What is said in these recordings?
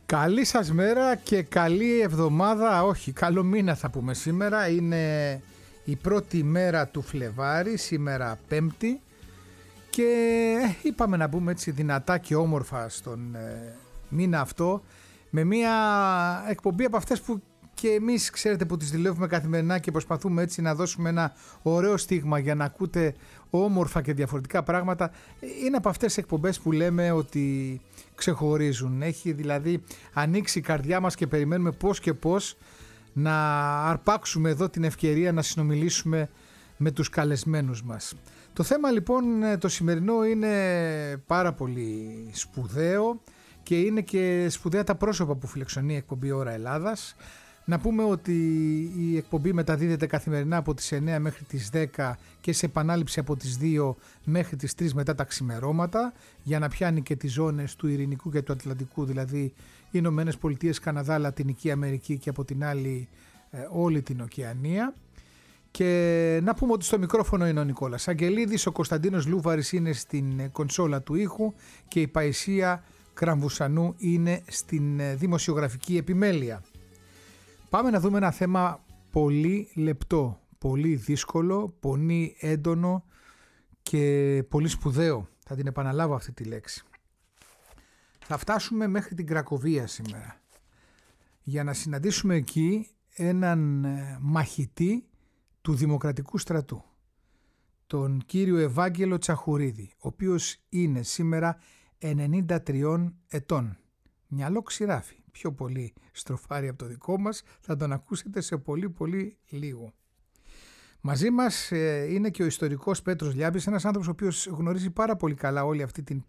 Καλή σας μέρα και καλή εβδομάδα, όχι, καλό μήνα θα πούμε σήμερα. Είναι η πρώτη μέρα του Φλεβάρη, σήμερα Πέμπτη, και είπαμε να μπούμε έτσι δυνατά και όμορφα στον μήνα αυτό, με μια εκπομπή από αυτές που και εμείς ξέρετε που τις δουλεύουμε καθημερινά και προσπαθούμε έτσι να δώσουμε ένα ωραίο στίγμα για να ακούτε όμορφα και διαφορετικά πράγματα. Είναι από αυτές τις εκπομπές που λέμε ότι ξεχωρίζουν. Έχει δηλαδή ανοίξει η καρδιά μας και περιμένουμε πώς και πώς να αρπάξουμε εδώ την ευκαιρία να συνομιλήσουμε με τους καλεσμένους μας. Το θέμα λοιπόν το σημερινό είναι πάρα πολύ σπουδαίο και είναι και σπουδαία τα πρόσωπα που φιλοξενεί η εκπομπή Ώρα Ελλάδας. Να πούμε ότι η εκπομπή μεταδίδεται καθημερινά από τις 9 μέχρι τις 10 και σε επανάληψη από τις 2 μέχρι τις 3 μετά τα ξημερώματα, για να πιάνει και τις ζώνες του Ειρηνικού και του Ατλαντικού, δηλαδή οι Ηνωμένες Πολιτείες, Καναδά, Λατινική Αμερική και από την άλλη όλη την Οκεανία. Και να πούμε ότι στο μικρόφωνο είναι ο Νικόλας Αγγελίδης, ο Κωνσταντίνος Λούβαρης είναι στην κονσόλα του ήχου και η Παϊσία Κραμβουσανού είναι στην δημοσιογραφική επιμέλεια. Πάμε να δούμε ένα θέμα πολύ λεπτό, πολύ δύσκολο, πολύ έντονο και πολύ σπουδαίο. Θα την επαναλάβω αυτή τη λέξη. Θα φτάσουμε μέχρι την Κρακοβία σήμερα για να συναντήσουμε εκεί έναν μαχητή του Δημοκρατικού Στρατού, τον κύριο Ευάγγελο Τσαχουρίδη, ο οποίος είναι σήμερα 93 ετών. Μυαλό ξηράφι, πιο πολύ στροφάρι από το δικό μας, θα τον ακούσετε σε πολύ λίγο. Μαζί μας είναι και ο ιστορικός Πέτρος Λιάμπης, ένας άνθρωπος ο οποίος γνωρίζει πάρα πολύ καλά όλη αυτή την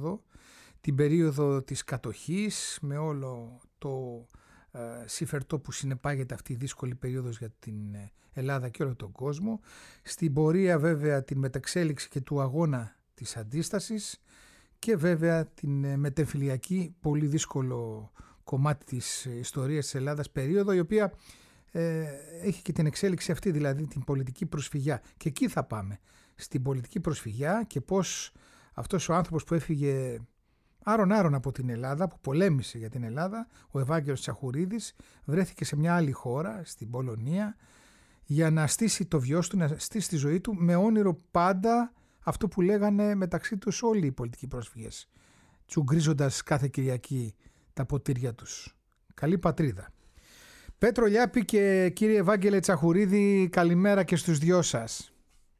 περίοδο της κατοχής, με όλο το συμφερτό που συνεπάγεται αυτή η δύσκολη περίοδος για την Ελλάδα και όλο τον κόσμο, στην πορεία βέβαια την μεταξέλιξη και του αγώνα της αντίστασης και βέβαια την μετεμφυλιακή πολύ δύσκολο κομμάτι της ιστορίας της Ελλάδας περίοδο, η οποία έχει και την εξέλιξη αυτή, δηλαδή την πολιτική προσφυγιά. Και εκεί θα πάμε, στην πολιτική προσφυγιά, και πώς αυτός ο άνθρωπος που έφυγε άρον από την Ελλάδα, που πολέμησε για την Ελλάδα, ο Ευάγγελος Τσαχουρίδης, βρέθηκε σε μια άλλη χώρα, στην Πολωνία, για να στήσει το βιός του, να στήσει τη ζωή του, με όνειρο πάντα αυτό που λέγανε μεταξύ τους όλοι οι πολιτικοί πρόσφυγες, τσουγκρίζοντας κάθε Κυριακή τα ποτήρια τους. Καλή πατρίδα. Πέτρο Λιάπη και κύριε Ευάγγελε Τσαχουρίδη, καλημέρα και στους δυο σας.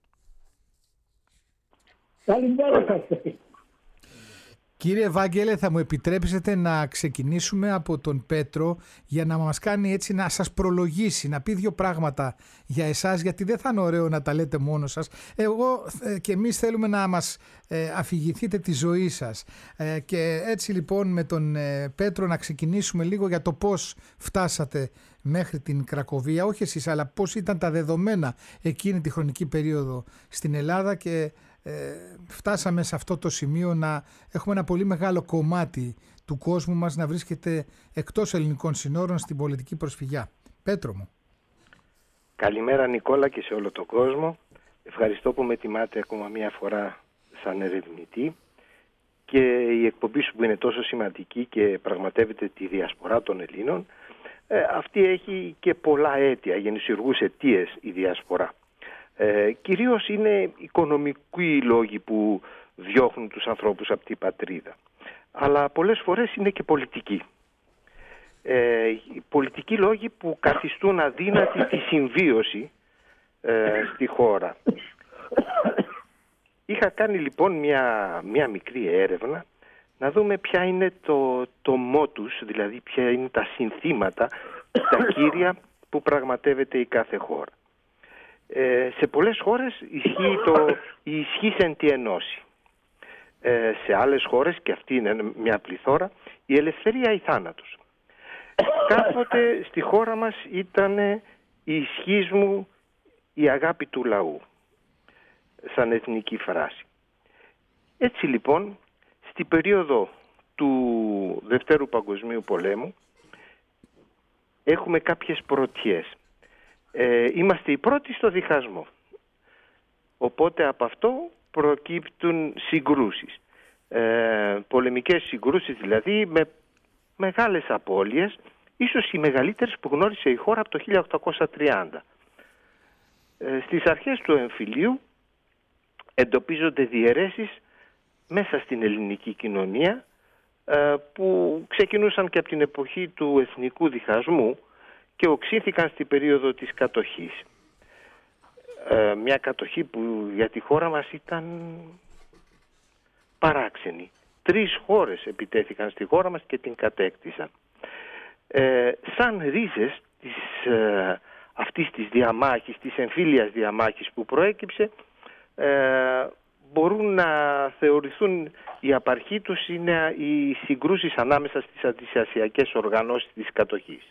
Καλημέρα σας. Κύριε Ευάγγελε, θα μου επιτρέψετε να ξεκινήσουμε από τον Πέτρο για να μας κάνει έτσι, να σας προλογίσει, να πει δύο πράγματα για εσάς, γιατί δεν θα είναι ωραίο να τα λέτε μόνο σας. Εγώ και εμείς θέλουμε να μας αφηγηθείτε τη ζωή σας. Και έτσι λοιπόν με τον Πέτρο να ξεκινήσουμε λίγο για το πώς φτάσατε μέχρι την Κρακοβία, όχι εσείς, αλλά πώς ήταν τα δεδομένα εκείνη τη χρονική περίοδο στην Ελλάδα και φτάσαμε σε αυτό το σημείο να έχουμε ένα πολύ μεγάλο κομμάτι του κόσμου μας να βρίσκεται εκτός ελληνικών συνόρων στην πολιτική προσφυγιά. Πέτρο μου. Καλημέρα Νικόλα και σε όλο τον κόσμο. Ευχαριστώ που με τιμάτε ακόμα μία φορά σαν ερευνητή, και η εκπομπή σου που είναι τόσο σημαντική και πραγματεύεται τη διασπορά των Ελλήνων, αυτή έχει και πολλά αίτια, γεννησιουργούς αιτίες η διασπορά. Κυρίως είναι οικονομικοί λόγοι που διώχνουν τους ανθρώπους από την πατρίδα, αλλά πολλές φορές είναι και πολιτικοί. Οι πολιτικοί λόγοι που καθιστούν αδύνατη τη συμβίωση στη χώρα. Είχα κάνει λοιπόν μια μικρή έρευνα να δούμε ποια είναι το μότους, δηλαδή ποια είναι τα συνθήματα, τα κύρια που πραγματεύεται η κάθε χώρα. Σε πολλές χώρες ισχύει η ισχύς εν τη ενώση. Σε άλλες χώρες, και αυτή είναι μια πληθώρα, η ελευθερία ή θάνατος. Κάποτε στη χώρα μας ήταν η ισχύς μου η αγάπη του λαού, σαν εθνική φράση. Έτσι λοιπόν, στην περίοδο του Δευτέρου Παγκοσμίου Πολέμου έχουμε κάποιες πρωτιές. Είμαστε οι πρώτοι στο διχασμό. Οπότε από αυτό προκύπτουν συγκρούσεις. Πολεμικές συγκρούσεις δηλαδή με μεγάλες απώλειες, ίσως οι μεγαλύτερες που γνώρισε η χώρα από το 1830. Στις αρχές του εμφυλίου εντοπίζονται διαιρέσεις μέσα στην ελληνική κοινωνία που ξεκινούσαν και από την εποχή του εθνικού διχασμού και οξύθηκαν στην περίοδο της κατοχής. Μια κατοχή που για τη χώρα μας ήταν παράξενη. 3 χώρες επιτέθηκαν στη χώρα μας και την κατέκτησαν. Σαν ρίζες αυτής της διαμάχης, της εμφύλιας διαμάχης που προέκυψε, μπορούν να θεωρηθούν η απαρχή τους είναι οι συγκρούσεις ανάμεσα στις αντισιασιακές οργανώσεις της κατοχής.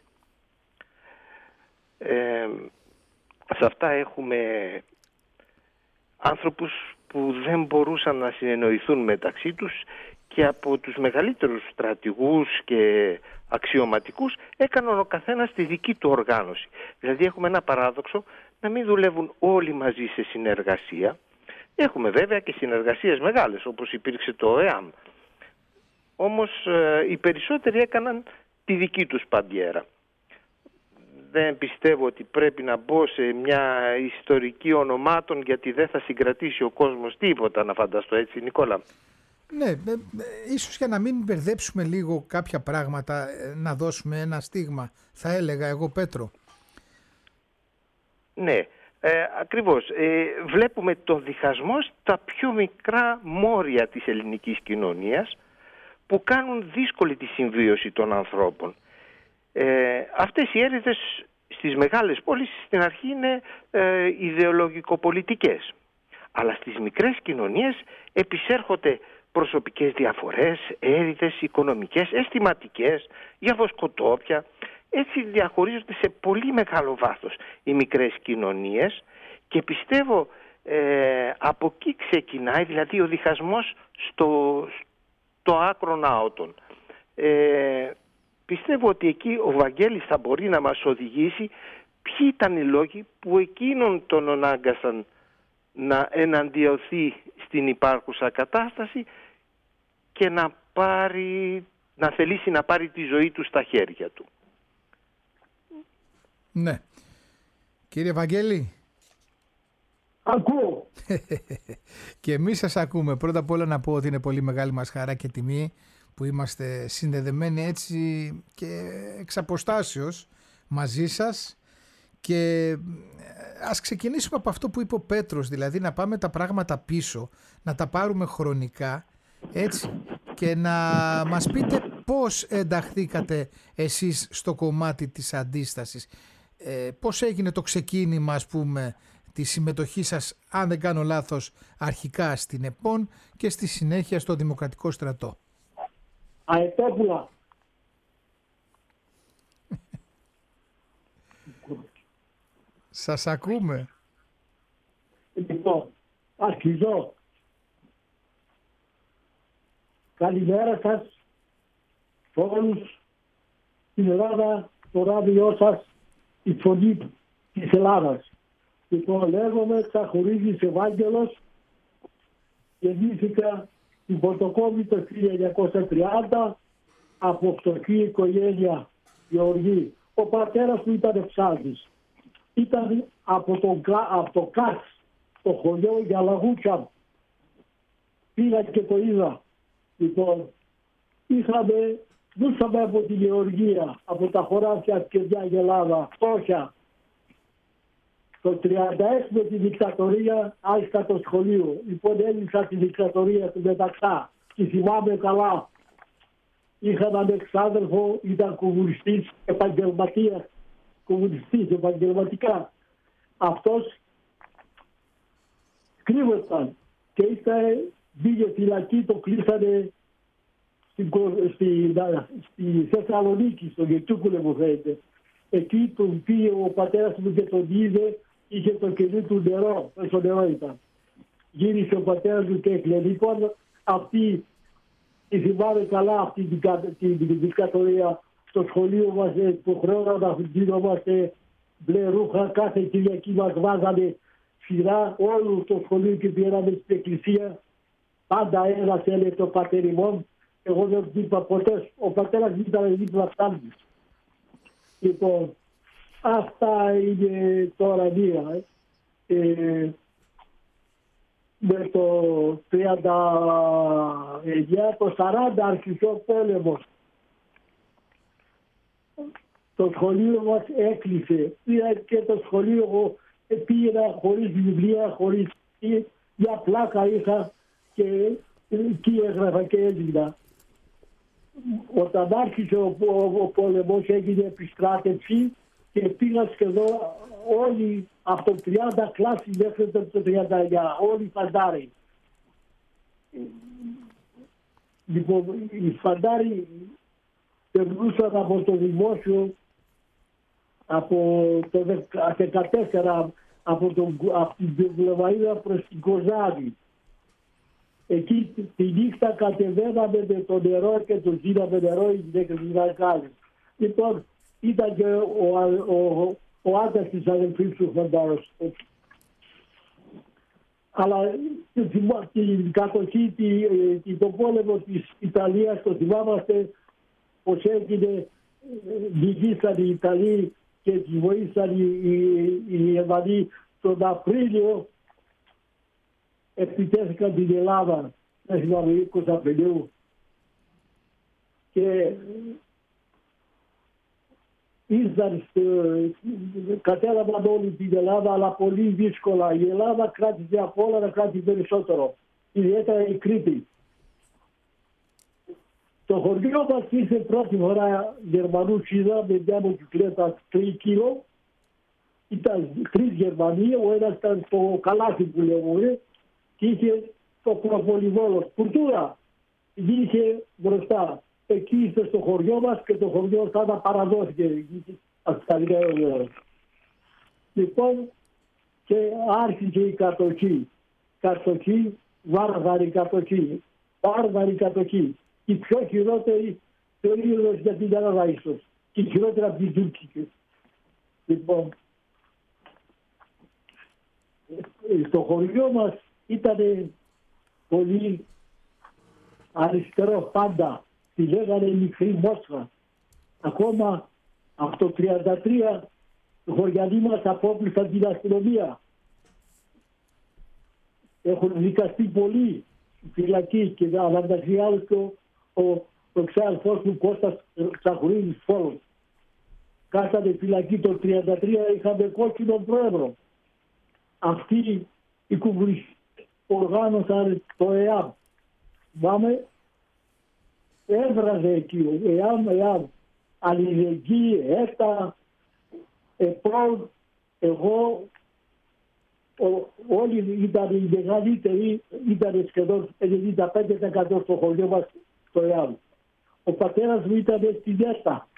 Σε αυτά έχουμε άνθρωπους που δεν μπορούσαν να συνεννοηθούν μεταξύ τους και από τους μεγαλύτερους στρατηγούς και αξιωματικούς έκαναν ο καθένας τη δική του οργάνωση. Δηλαδή έχουμε ένα παράδοξο να μην δουλεύουν όλοι μαζί σε συνεργασία. Έχουμε βέβαια και συνεργασίες μεγάλες όπως υπήρξε το ΕΑΜ. Όμως οι περισσότεροι έκαναν τη δική τους παντιέρα. Δεν πιστεύω ότι πρέπει να μπω σε μια ιστορική ονομάτων γιατί δεν θα συγκρατήσει ο κόσμος τίποτα, να φανταστώ, έτσι Νικόλα. Ναι, ίσως για να μην μπερδέψουμε λίγο κάποια πράγματα, να δώσουμε ένα στίγμα, θα έλεγα εγώ, Πέτρο. Ναι, ακριβώς. Βλέπουμε τον διχασμό στα πιο μικρά μόρια της ελληνικής κοινωνίας που κάνουν δύσκολη τη συμβίωση των ανθρώπων. Αυτές οι έρηδες στις μεγάλες πόλεις στην αρχή είναι ιδεολογικοπολιτικές. Αλλά στις μικρές κοινωνίες επισέρχονται προσωπικές διαφορές, έρηδες οικονομικές, αισθηματικές, γιαβοσκοτόπια. Έτσι διαχωρίζονται σε πολύ μεγάλο βάθος οι μικρές κοινωνίες και πιστεύω από εκεί ξεκινάει δηλαδή ο διχασμός στο άκρον άωτον. Πιστεύω ότι εκεί ο Βαγγέλης θα μπορεί να μας οδηγήσει ποιοι ήταν οι λόγοι που εκείνον τον ανάγκασαν να εναντιωθεί στην υπάρχουσα κατάσταση και να θελήσει να πάρει τη ζωή του στα χέρια του. Ναι. Κύριε Βαγγέλη. Ακούω. Και εμείς σας ακούμε. Πρώτα απ' όλα να πω ότι είναι πολύ μεγάλη μας χαρά και τιμή που είμαστε συνδεδεμένοι έτσι και εξ αποστάσεως μαζί σας. Και ας ξεκινήσουμε από αυτό που είπε ο Πέτρος, δηλαδή να πάμε τα πράγματα πίσω, να τα πάρουμε χρονικά, έτσι, και να μας πείτε πώς ενταχθήκατε εσείς στο κομμάτι της αντίστασης. Πώς έγινε το ξεκίνημα, ας πούμε, τη συμμετοχή σας, αν δεν κάνω λάθος, αρχικά στην ΕΠΟΝ και στη συνέχεια στο Δημοκρατικό Στρατό. Αετόπουλα. Σας ακούμε. Λοιπόν, αρχίζω. Καλημέρα σας σε όλους στην Ελλάδα, το ράδιό σας, η φωνή της Ελλάδας. Λοιπόν, λέγομαι Τσαχουρίδης Ευάγγελος, γεννήθηκα στην Πορτοκόμη το 1930 από φτωχή οικογένεια Γεωργή. Ο πατέρας μου ήταν ψάλτης. Ήταν από το ΚΑΤΣ, το χωριό για Λαγούτσια. Πήγα και το είδα. Λοιπόν, δούσαμε από τη Γεωργία, από τα χωράφια και μια Ελλάδα, φτώχεια. Το 1936 με τη δικτατορία άρχισα το σχολείο. Λοιπόν, έλυσα τη δικτατορία του Μεταξά και θυμάμαι καλά. Είχα έναν εξάδελφο, ήταν κομμουνιστής επαγγελματικά. Αυτός κρύβονταν και πήγε φυλακή, το κλείσανε στη Θεσσαλονίκη, στο Γετσούκουλε μου φαίνεται. Εκεί τον πήγε ο πατέρας μου και τον είδε, είχε το κελί του νερό, στο νερό ήταν. Γύρισε ο πατέρας μου και έκλαιγε. Λοιπόν, αυτή, θυμάμαι καλά αυτή την δικτατορία. Στο σχολείο μας υποχρεώνα να δίνομαστε μπλε ρούχα, κάθε Κυριακή μας βάζανε σειρά, όλο το σχολείο και πήραμε στην εκκλησία. Πάντα ένας έλεγε το πατεριμόν Εγώ δεν του είπα ποτέ. Ο πατέρας μου ήταν δίπλα φτάνης. Λοιπόν, αυτά είναι τώρα μία. Με το 39, το 40 άρχισε ο πόλεμος. Το σχολείο μας έκλεισε. Πήγα και το σχολείο εγώ πήγαινα χωρίς βιβλία, χωρίς μια πλάκα είχα και εκεί έγραφα και έδειχνα. Όταν άρχισε ο πόλεμος έγινε επιστράτευση και πήγαν σχεδόν όλοι από το 30 κλάση μέχρι το 39, όλοι φαντάροι. Λοιπόν, οι φαντάροι περνούσαν από το δημόσιο από το 14 από την Πλεβαΐδα προς την Κοζάνη. Εκεί τη νύχτα κατεβαίναμε με το νερό και το ζήναμε νερό οι γυναίκες της Βαλκάνης. Λοιπόν, ήταν και ο άντρας της αδελφής του φαντάρος. Αλλά την κατοχή, τον πόλεμο της Ιταλίας το θυμάμαστε πως έγινε, νικήσαν οι Ιταλοί και τις βοήθησαν οι Γερμανοί. Τον Απρίλιο επιτέθηκαν την Ελλάδα, δεν θυμάμαι, 20 Απριλίου. Και ήρθαν, κατέλαβαν όλη την Ελλάδα, αλλά πολύ δύσκολα. Η Ελλάδα κράτησε από όλα να κράτησε περισσότερο. Ιδιαίτερα η Κρήτη. Το χωριό μας ήρθε πρώτη φορά Γερμανούς, είδα με μια μοτικλέτα 3 κιλό. Ήταν 3 Γερμανοί, ο ένας ήταν το καλάθι που λέμε και είχε το προπολιβόλο. Κουλτούρα είχε μπροστά. Εκεί ήρθε στο χωριό μας και το χωριό θα παραδόθηκε στα λίγα. Λοιπόν, και άρχισε η κατοχή. Κατοχή, βάρβαρη κατοχή. Βάρβαρη κατοχή. Η πιο χειρότερη περίοδος για την Ελλάδα ίσως. Και χειρότερα από την Τούρκικη. Λοιπόν, στο χωριό μας ήταν πολύ αριστερό πάντα. Τη λέγανε μικρή Μόσχα. Ακόμα από το 1933 οι χωριανοί μας απόπλησαν την αστυνομία. Έχουν δικαστεί πολλοί στη φυλακή και ανανταχθεί άλλος και ο ξάδελφός μου Κώστας Τσαχουρίδης Φόλος. Κάσανε φυλακή το 1933, είχαμε κόκκινο πρόεδρο. Αυτοί οι κομμουνιστές οργάνωσαν το ΕΑΜ. Πάμε, έβραζε εκεί ο ΕΑΜ, αλληλεγγύη, ΕΤΑ, ΕΠΡΟΝ, εγώ, όλοι ήταν οι μεγαλύτεροι, ήταν σχεδόν 95% στο χωριό μας στο ΕΑΜ. Ο πατέρας μου ήταν στη ΕΤΑ.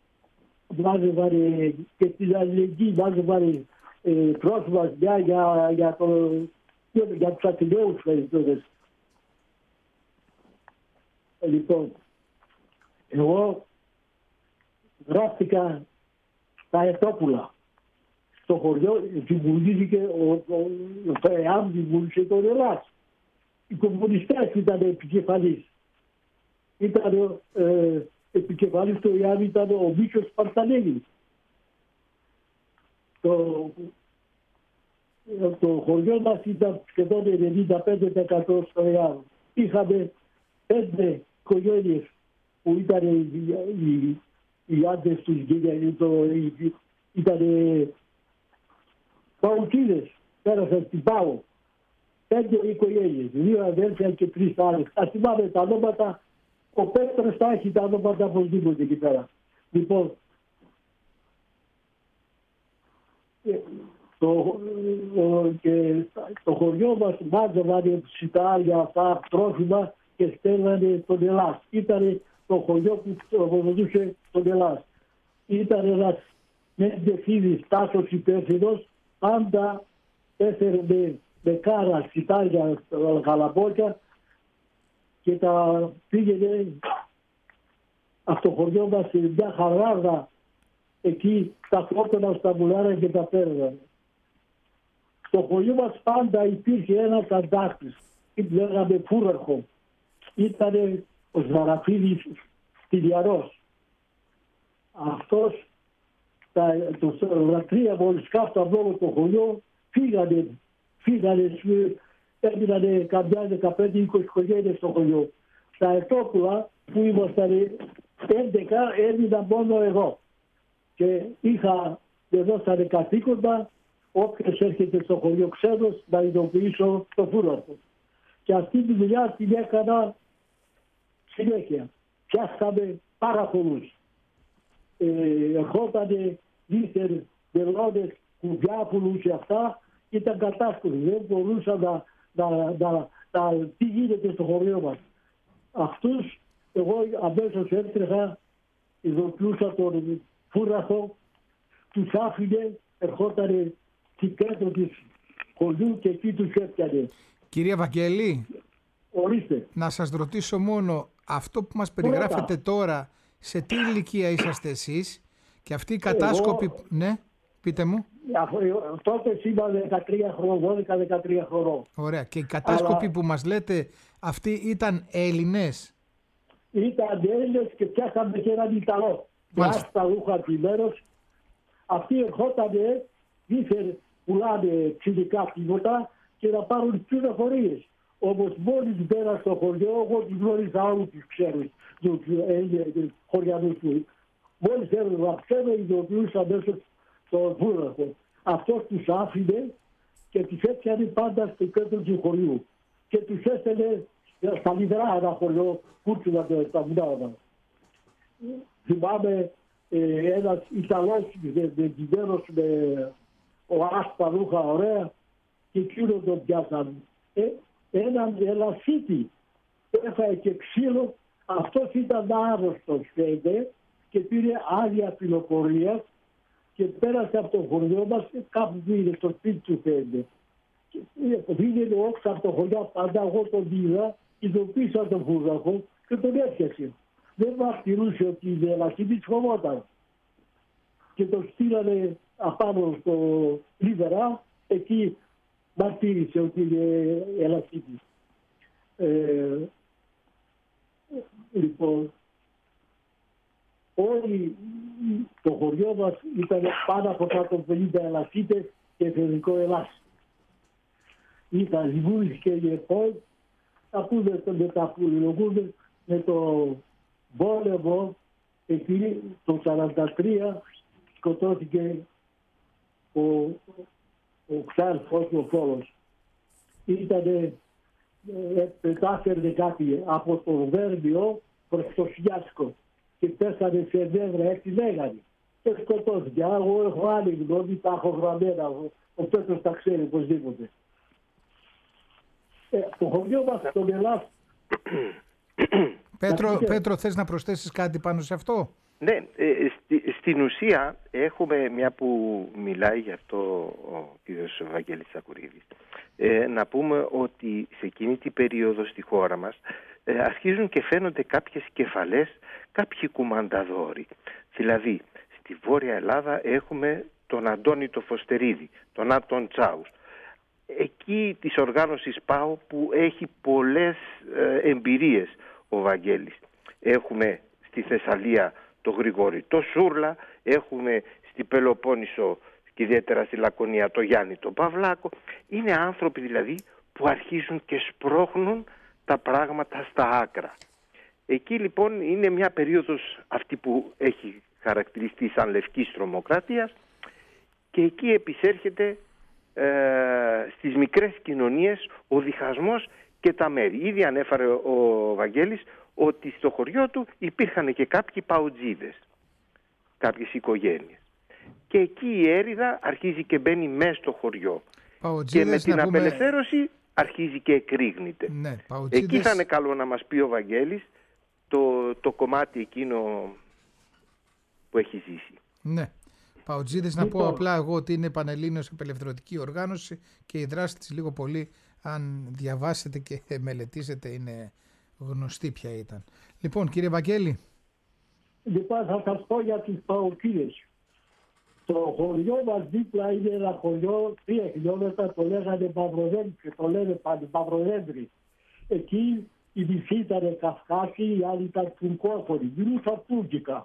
Βάζε και στην αλληλεγγύη, βάζε πρόσφατα για τους ατυλαίους περισσότερες. Λοιπόν, εγώ γράφτηκα στα Ετόπουλα. Στο χωριό συμβουλήθηκε το ΕΑΜ, συμβουλήσε τον Ελλάς. Οι κομμουνιστές ήταν επικεφαλής. Ήταν επικεφαλής του ΕΑΜ ήταν ο Μίτσος Παρτανέλης. Το χωριό μας ήταν σχεδόν 95% στο ΕΑΜ. Είχαμε 5 οικογένειες που ήταν οι άντρες τους ήταν παουκίδες, πέρασαν στην Πάο. 5 οικογένειες, 2 αδέρφια και 3 άλλες. Ας θυμάμαι τα ονόματα, ο Πέτρος θα έχει τα ονόματα οπωσδήποτε εκεί πέρα. Λοιπόν, το χωριό μας μάζευανε σιτάρια αυτά τρόφιμα και στέλνανε τον Ελλάς. Ήταν το χωριό που προποδοτούσε τον Ελλάς. Ήταν ένας μεντεφίδης Τάσος υπεύθυνος, πάντα έφερε με κάρα σιτάρια γαλαμπόκια και τα πήγαινε από το χωριό μας σε μια χαράδα. Εκεί τα φώτονα στα μουλάρα και τα παίρνανε. Στο χωριό μας πάντα υπήρχε ένας αντάκτης. Λέγαμε φούραρχο. Ήταν ο Ζαραφίδης Στυλιαρός. Αυτός, τα 3 βολισκά από το το χωριό φύγανε, έμειναν καμιά 15-20 οικογένειες στο χωριό. Στα Ετόπουλα που ήμασταν 11 έμεινα μόνο εγώ. Και με δώσανε καθήκοντα, όποιος έρχεται στο χωριό ξένος να ειδοποιήσω το φούρναρχο. Και αυτή τη δουλειά την έκανα συνέχεια. Πιάσαμε πάρα πολλούς. Ερχότανε, ήρθαν μελώνες, κουβιάπουλους και αυτά, ήταν κατάσκοποι. Δεν μπορούσαν τι γίνεται στο χωριό μας. Αυτούς εγώ αμέσως έτρεχα, ειδοποιούσα τον φούρναρχο, τους άφηνε, ερχότανε στην κέντρο της χωριού και εκεί τους έπιανε. Κύριε Βαγγέλη, ορίστε. Να σας ρωτήσω μόνο, αυτό που μας περιγράφετε τώρα, σε τι ηλικία είσαστε εσείς και αυτοί οι κατάσκοποι... Ναι, πείτε μου. Τότε είμαι 13 χρονών, 12-13 χρονών. Ωραία. Και οι κατάσκοποι που μας λέτε, αυτοί ήταν Έλληνες? Ήταν Έλληνες και πιάσαμε και έναν Ιταλό. Με άσπρα ρούχα αντιμένος. Αυτοί ερχότανε, δίθεν πουλάνε ξυλικά τίποτα και να πάρουν πληροφορίες. Όμως μόλις μπαίνα στο χωριό, εγώ τους γνώριζα όλους τους ξένους, τους χωριανούς του. Μόλις έρθω να ξέρω, ειδοποιούσα μέσα στον φούρναρχο. Αυτός τους άφηνε και τους έπιανε πάντα στο κέντρο του χωριού. Και τους έστελνε στα λιδρά ένα χωριό, κούτσουνα τα βουνά. Θυμάμαι ένας Ιταλός δεντυμένος με άσπρα ρούχα ωραία και εκείνο τον πιάσαν. Έναν ελασίτη έφαγε και ξύλο. Αυτός ήταν άρρωστος φαίνεται και πήρε άδεια πληροφορίας και πέρασε από το χωριό μας, κάπου πήγε στο σπίτι του φαίνεται. Πήγαινε όξα από το χωριό, πάντα εγώ τον είδα, ειδοποίησα τον φούρναρχο και τον έπιασε. Δεν μαρτυρούσε ότι η ελασίτης φοβόταν. Και τον στείλανε απάνω στο Λίβερα, εκεί μαρτύρησε ότι είναι ελασίτης. Λοιπόν, όλοι το χωριό μας ήταν πάνω από 150 ελασίτες και εθνικό Ελλάς. Ήταν Λιβούης και Γερπόλ, τα πούμε μετά που λογούμε με το πόλεμο, εκεί το 1943 σκοτώθηκε ο Ξάρφος ο Φόλος. Ήτανε, πετάφερνε κάτι από το Βέρμιο προς το Σιάσκο και πέσανε σε νεύρα, έτσι λέγανε. Και σκοτώθηκε. Εγώ έχω άλλη γνώμη, τα έχω γραμμένα. Ο Πέτρος τα ξέρει οπωσδήποτε. Το χωριό μας στον Ελλάς... Πέτρο, θες να προσθέσεις κάτι πάνω σε αυτό? Ναι, στην ουσία έχουμε, μια που μιλάει γι' αυτό ο κ. Βαγγέλης Τσακουρίδης, να πούμε ότι σε εκείνη την περίοδο στη χώρα μας αρχίζουν και φαίνονται κάποιες κεφαλές, κάποιοι κουμανταδόροι. Δηλαδή, στη Βόρεια Ελλάδα έχουμε τον Αντώνη το Φωστερίδη, τον Άντων Τσάους. Εκεί της οργάνωσης ΠΑΟ που έχει πολλές εμπειρίες ο Βαγγέλης. Έχουμε στη Θεσσαλία το Γρηγόρη το Σούρλα, έχουμε στη Πελοπόννησο και ιδιαίτερα στη Λακωνία το Γιάννη το Παυλάκο. Είναι άνθρωποι δηλαδή που αρχίζουν και σπρώχνουν τα πράγματα στα άκρα. Εκεί λοιπόν είναι μια περίοδος αυτή που έχει χαρακτηριστεί σαν λευκής τρομοκρατίας και εκεί επισέρχεται στις μικρές κοινωνίες ο διχασμός και τα μέρη. Ήδη ανέφερε ο Βαγγέλης ότι στο χωριό του υπήρχαν και κάποιοι παουτζίδες, κάποιες οικογένειες. Και εκεί η έρηδα αρχίζει και μπαίνει μέσα στο χωριό. Και με την απελευθέρωση αρχίζει και εκρήγνεται. Ναι, εκεί θα είναι καλό να μας πει ο Βαγγέλης το κομμάτι εκείνο που έχει ζήσει. Ναι. Παουτζίδες, να πω απλά εγώ ότι είναι Πανελλήνιος Απελευθερωτική Οργάνωση και η δράση της λίγο πολύ, αν διαβάσετε και μελετήσετε, είναι γνωστή ποια ήταν. Λοιπόν, κύριε Βαγγέλη. Λοιπόν, θα σας πω για τους παουτζίδες. Το χωριό μας δίπλα είναι ένα χωριό 3 χιλιόμετρα, το λέγανε Μαυροδέντρη και το λένε πάλι Μαυροδέντρη. Εκεί οι μισοί ήταν Καυκάσιοι, οι άλλοι ήταν τουρκόφωνοι, μιλούσαν τουρκικά.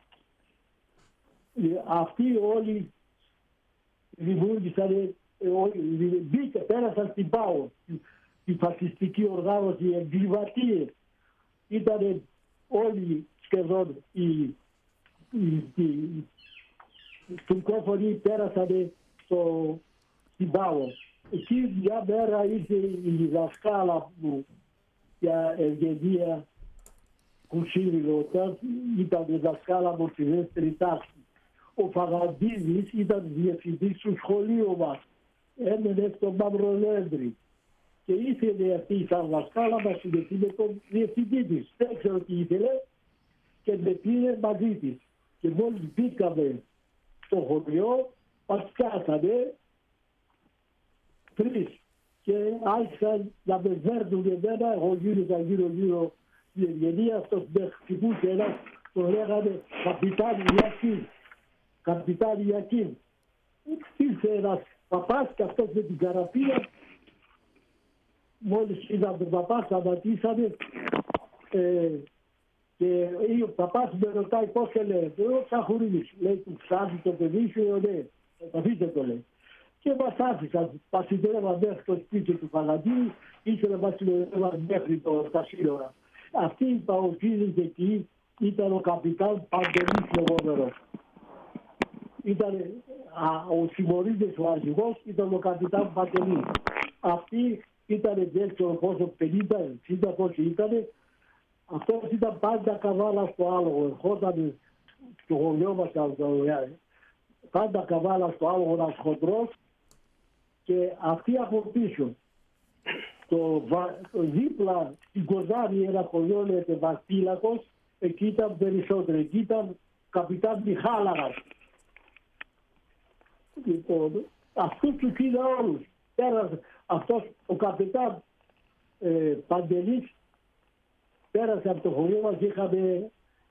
Αυτοί όλοι δημιούργησαν, πέρασαν στην ΠΑΟ, η φασιστική οργάνωση, οι εγκληματίες. Ήταν όλοι σχεδόν οι τουρκόφωνοι πέρασαν στην ΠΑΟ. Εκεί μια μέρα ήρθε η δασκάλα μου για Ευγενία Κουσίλη, ήταν η δασκάλα μου στη δεύτερη τάξη. Ο Φαγαντίδης ήταν διευθυντής του σχολείου μας. Έμενε στο Μαυρολέντρι. Και ήθελε αυτή σαν δασκάλα να συνεχίσει με τον διευθυντή της. Δεν ξέρω τι ήθελε και με πήρε μαζί της. Και μόλις μπήκαμε στο χωριό, μας πιάσανε τρεις. Και άρχισαν να με βέρνουν εμένα, εγώ γύριζα γύρω-γύρω στην Ευγενία, αυτός με χτυπούσε ένας, τον λέγανε Καπιτάν Ιακήμ. Καπιτάν Ιακήμ. Ήρθε ένας παπάς και αυτός με την καραπία. Μόλις είδαμε τον παπά, σταματήσαμε και ο παπάς με ρωτάει πώς σε λέει. Εγώ Τσαχουρίδης. Λέει του ψάχνει το παιδί σου, λέει. Αφήστε το, λέει. Και μας άφησαν, μας συνδέαβαν μέχρι το σπίτι του Παναγίου, ήθελα μας συνδέαβαν μέχρι τα σύνορα. Αυτή η παοξίδης εκεί ήταν ο καπιτάν Παντελής λεγόμενος. Ήταν ο Σιμωρίδης ο αρχηγός, ήταν ο καπιτάν Παντελής. Αυτοί ήταν δεν ξέρω πόσο, 50-60 πόσοι ήταν. Αυτός ήταν πάντα καβάλα στο άλογο, ερχόταν στο γονιό μας, πάντα καβάλα στο άλογο ένας χοντρός. Και αυτοί από πίσω, το δίπλα στην Κοζάνη ένα χωριό λέγεται Βαστήλακος, εκεί ήταν περισσότερο, εκεί ήταν καπιτάν Μιχάλαγας. Λοιπόν, αυτούς τους είδα όλους. Πέρασε, αυτός ο καπιτάν Παντελής πέρασε από το χωριό μας, είχαμε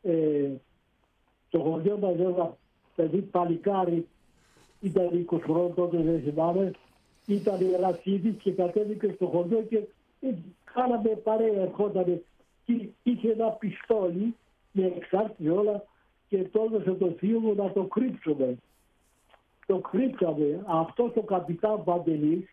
το χωριό μας ένα παιδί παλικάρι, ήταν 20 χρόνων τότε, δεν θυμάμαι. Ήταν η Ρασίδης και κατέβηκε στο χωριό και κάναμε παρέα, ερχόταν. Είχε ένα πιστόλι με εξάρτηση όλα και το έδωσε το θείο μου να το κρύψουμε. Το κρύψαμε. Αυτό το καπιτάν Παντελής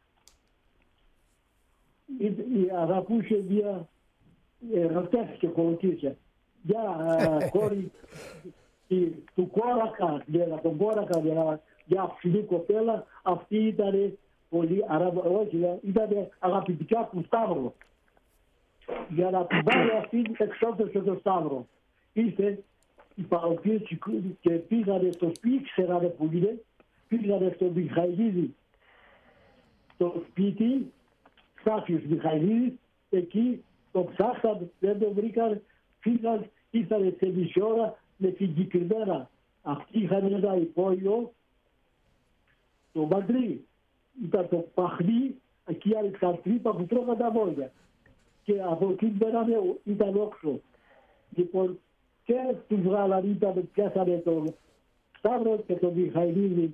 αγαπούσε μια ερωτεύτηκε κολοκύσια. Μια κόρη του Κόρακα, τον Κόρακα, για αυξηνή κοπέλα, αυτή ήταν πολύ, ήταν αγαπητικά του Σταύρο. Για να την πάρει αυτή εξώθησε το Σταύρο. Ήρθε οι παροπίες και πήγανε στο σπίτι, ξέρανε που είναι, πήγανε στο Μιχαηλίδη, στο σπίτι, Στάθιος Μιχαηλίδης, εκεί το ψάξαν, δεν το βρήκαν, φύγαν, ήρθανε σε μισή ώρα με συγκεκριμένα. Αυτοί είχαν ένα υπόγειο, το Μαντρί, ήταν το Παχνί, εκεί Αλεξανδρίπα που τρώγαν τα βόλια. Και από εκεί πέραμε, ήταν όξο. Λοιπόν, και τους βγάλαν, πιάσανε τον Σταύρο και τον Μιχαηλίδη.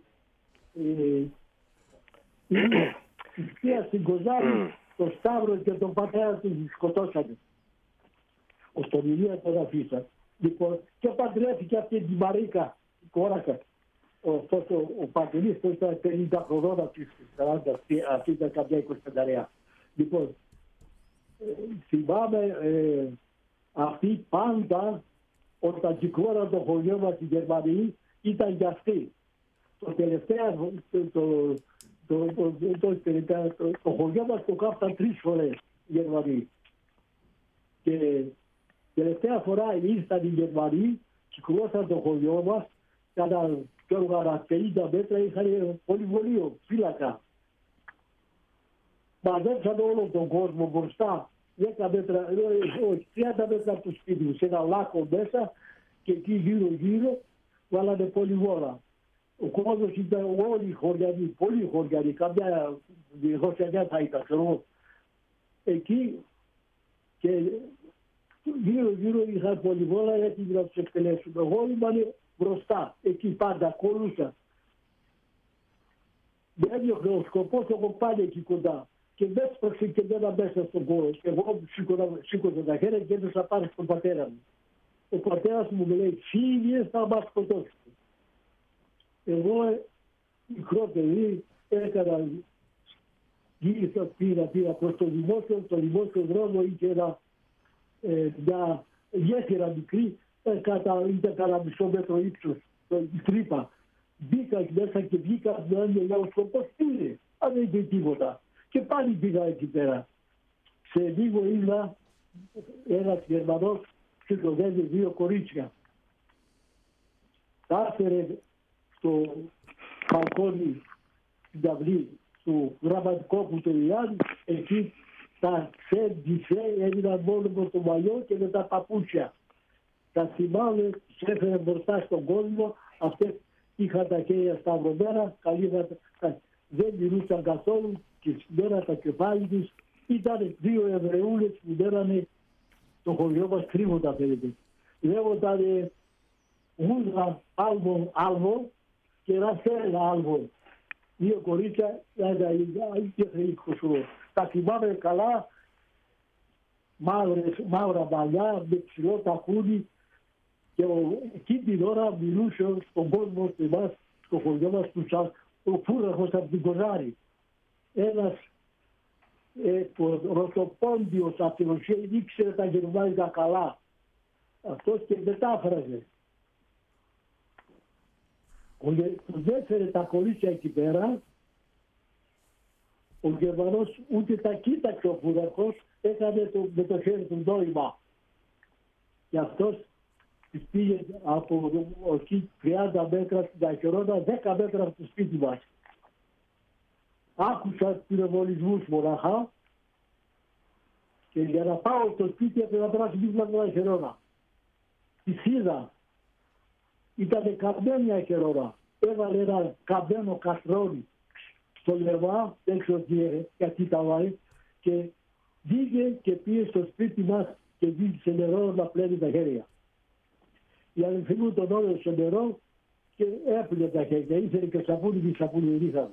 Στην Κοζάνη, τον Σταύρο και τον πατέρα του σκοτώσανε. Στον Ηλία τον αφήσαν. Λοιπόν, και παντρεύτηκε αυτή την Μαρίκα, η Κόρακα. Ο Παντελής που ήταν 50 χρονών από τις 40, αυτή ήταν καμιά 25. Λοιπόν, θυμάμαι αυτοί πάντα όταν κυκλώναν το χωριό μας στην Γερμανία ήταν για αυτοί. Το τελευταίο, το χωριό μας το κάψαν 3 φορές οι Γερμανοί. Και τελευταία φορά ήρθαν οι Γερμανοί, κυκλώσαν το χωριό μας, κατά 50 μέτρα είχαν πολυβολείο, φύλακα. Μαζέψαν όλο τον κόσμο μπροστά, 10 μέτρα, 30 μέτρα από το σπίτι μου, σε ένα λάκκο μέσα και εκεί γύρω-γύρω βάλανε πολυβόλα. Ο κόσμος ήταν όλοι χωριανοί, πολλοί χωριανοί, καμιά 29 θα ήταν, ξέρω. Εκεί και γύρω-γύρω είχαν πολυβόλα έτοιμοι να τους εκτελέσουν. Εγώ ήμουν μπροστά, εκεί πάντα ακολούσα. Με έδιωχνε ο σκοπός, εγώ πάλι εκεί κοντά. και με έσπρωξε και μένα μέσα στον κόρο. Και εγώ σήκωσα τα χέρια και έδωσα πάρει στον πατέρα μου. Ο πατέρας μου λέει, φύγε, θα μας σκοτώσει. Εγώ, μικρό παιδί, έκανα, γύρισα, πήρα προς το δημόσιο δρόμο είχε μια γέφυρα μικρή, ήταν κάνα μισό μέτρο ύψος, η τρύπα. Μπήκα μέσα και βγήκα με έναν γελάω πώς πήρε, αν δεν είχε τίποτα. Και πάλι πήγα εκεί πέρα. Σε λίγο είδα ένας Γερμανός ξυλοδένει 2 κορίτσια. Τα έφερε στο μπαλκόνι στην αυλή του γραμματικού του Ιάννη, εκεί τα ξέντισε, έγιναν μόνο με το μαλλιό και με τα παπούτσια. Τα θυμάμαι, τους έφερε μπροστά στον κόσμο, αυτές είχαν τα χέρια σταυρωμένα, δεν μιλούσαν καθόλου και σημαίνα τα κεφάλι τους. Ήταν 2 Εβραιούλες που μένανε το χωριό μας, κρύβοντα φαίνεται. Λέγονταν Γούδα Άλβο και Ραφέλα Άλβο. 2 κορίτσια, τα θυμάμαι καλά, μαύρα μαλλιά, με ψηλό τακούνι και εκείνη την ώρα μιλούσε στον κόσμο εμάς, στο χωριό μας, ο φούραχος από την Κοζάρη. Ένας ρωσοπόντιος από την Ρωσία ήξερε τα γερμανικά καλά. Αυτός και μετάφραζε. Τους έφερε τα κορίτσια εκεί πέρα. Ο Γερμανός ούτε τα κοίταξε ο φούραχος, έκανε με το χέρι του νόημα. Και αυτός τις πήγε από εκεί 30 μέτρα στην Αχαιρώνα, 10 μέτρα από το σπίτι μας. Άκουσα πυροβολισμούς μοναχά και για να πάω στο σπίτι έπρεπε να περάσει δίπλα από την Αχαιρώνα. Τις είδα. Ήτανε καμμένη Αχαιρώνα. Έβαλε ένα καμένο καστρόνι στο λεβά, έξω γιατί τα βάλει, και βγήκε και πήγε στο σπίτι μας και βγήκε νερό να πλένει τα χέρια. Η αδελφή μου τον όρεσε στο νερό και έπλυνε τα χέρια. Ήθελε και σαπούνι και σαπούνι ρίχαμε.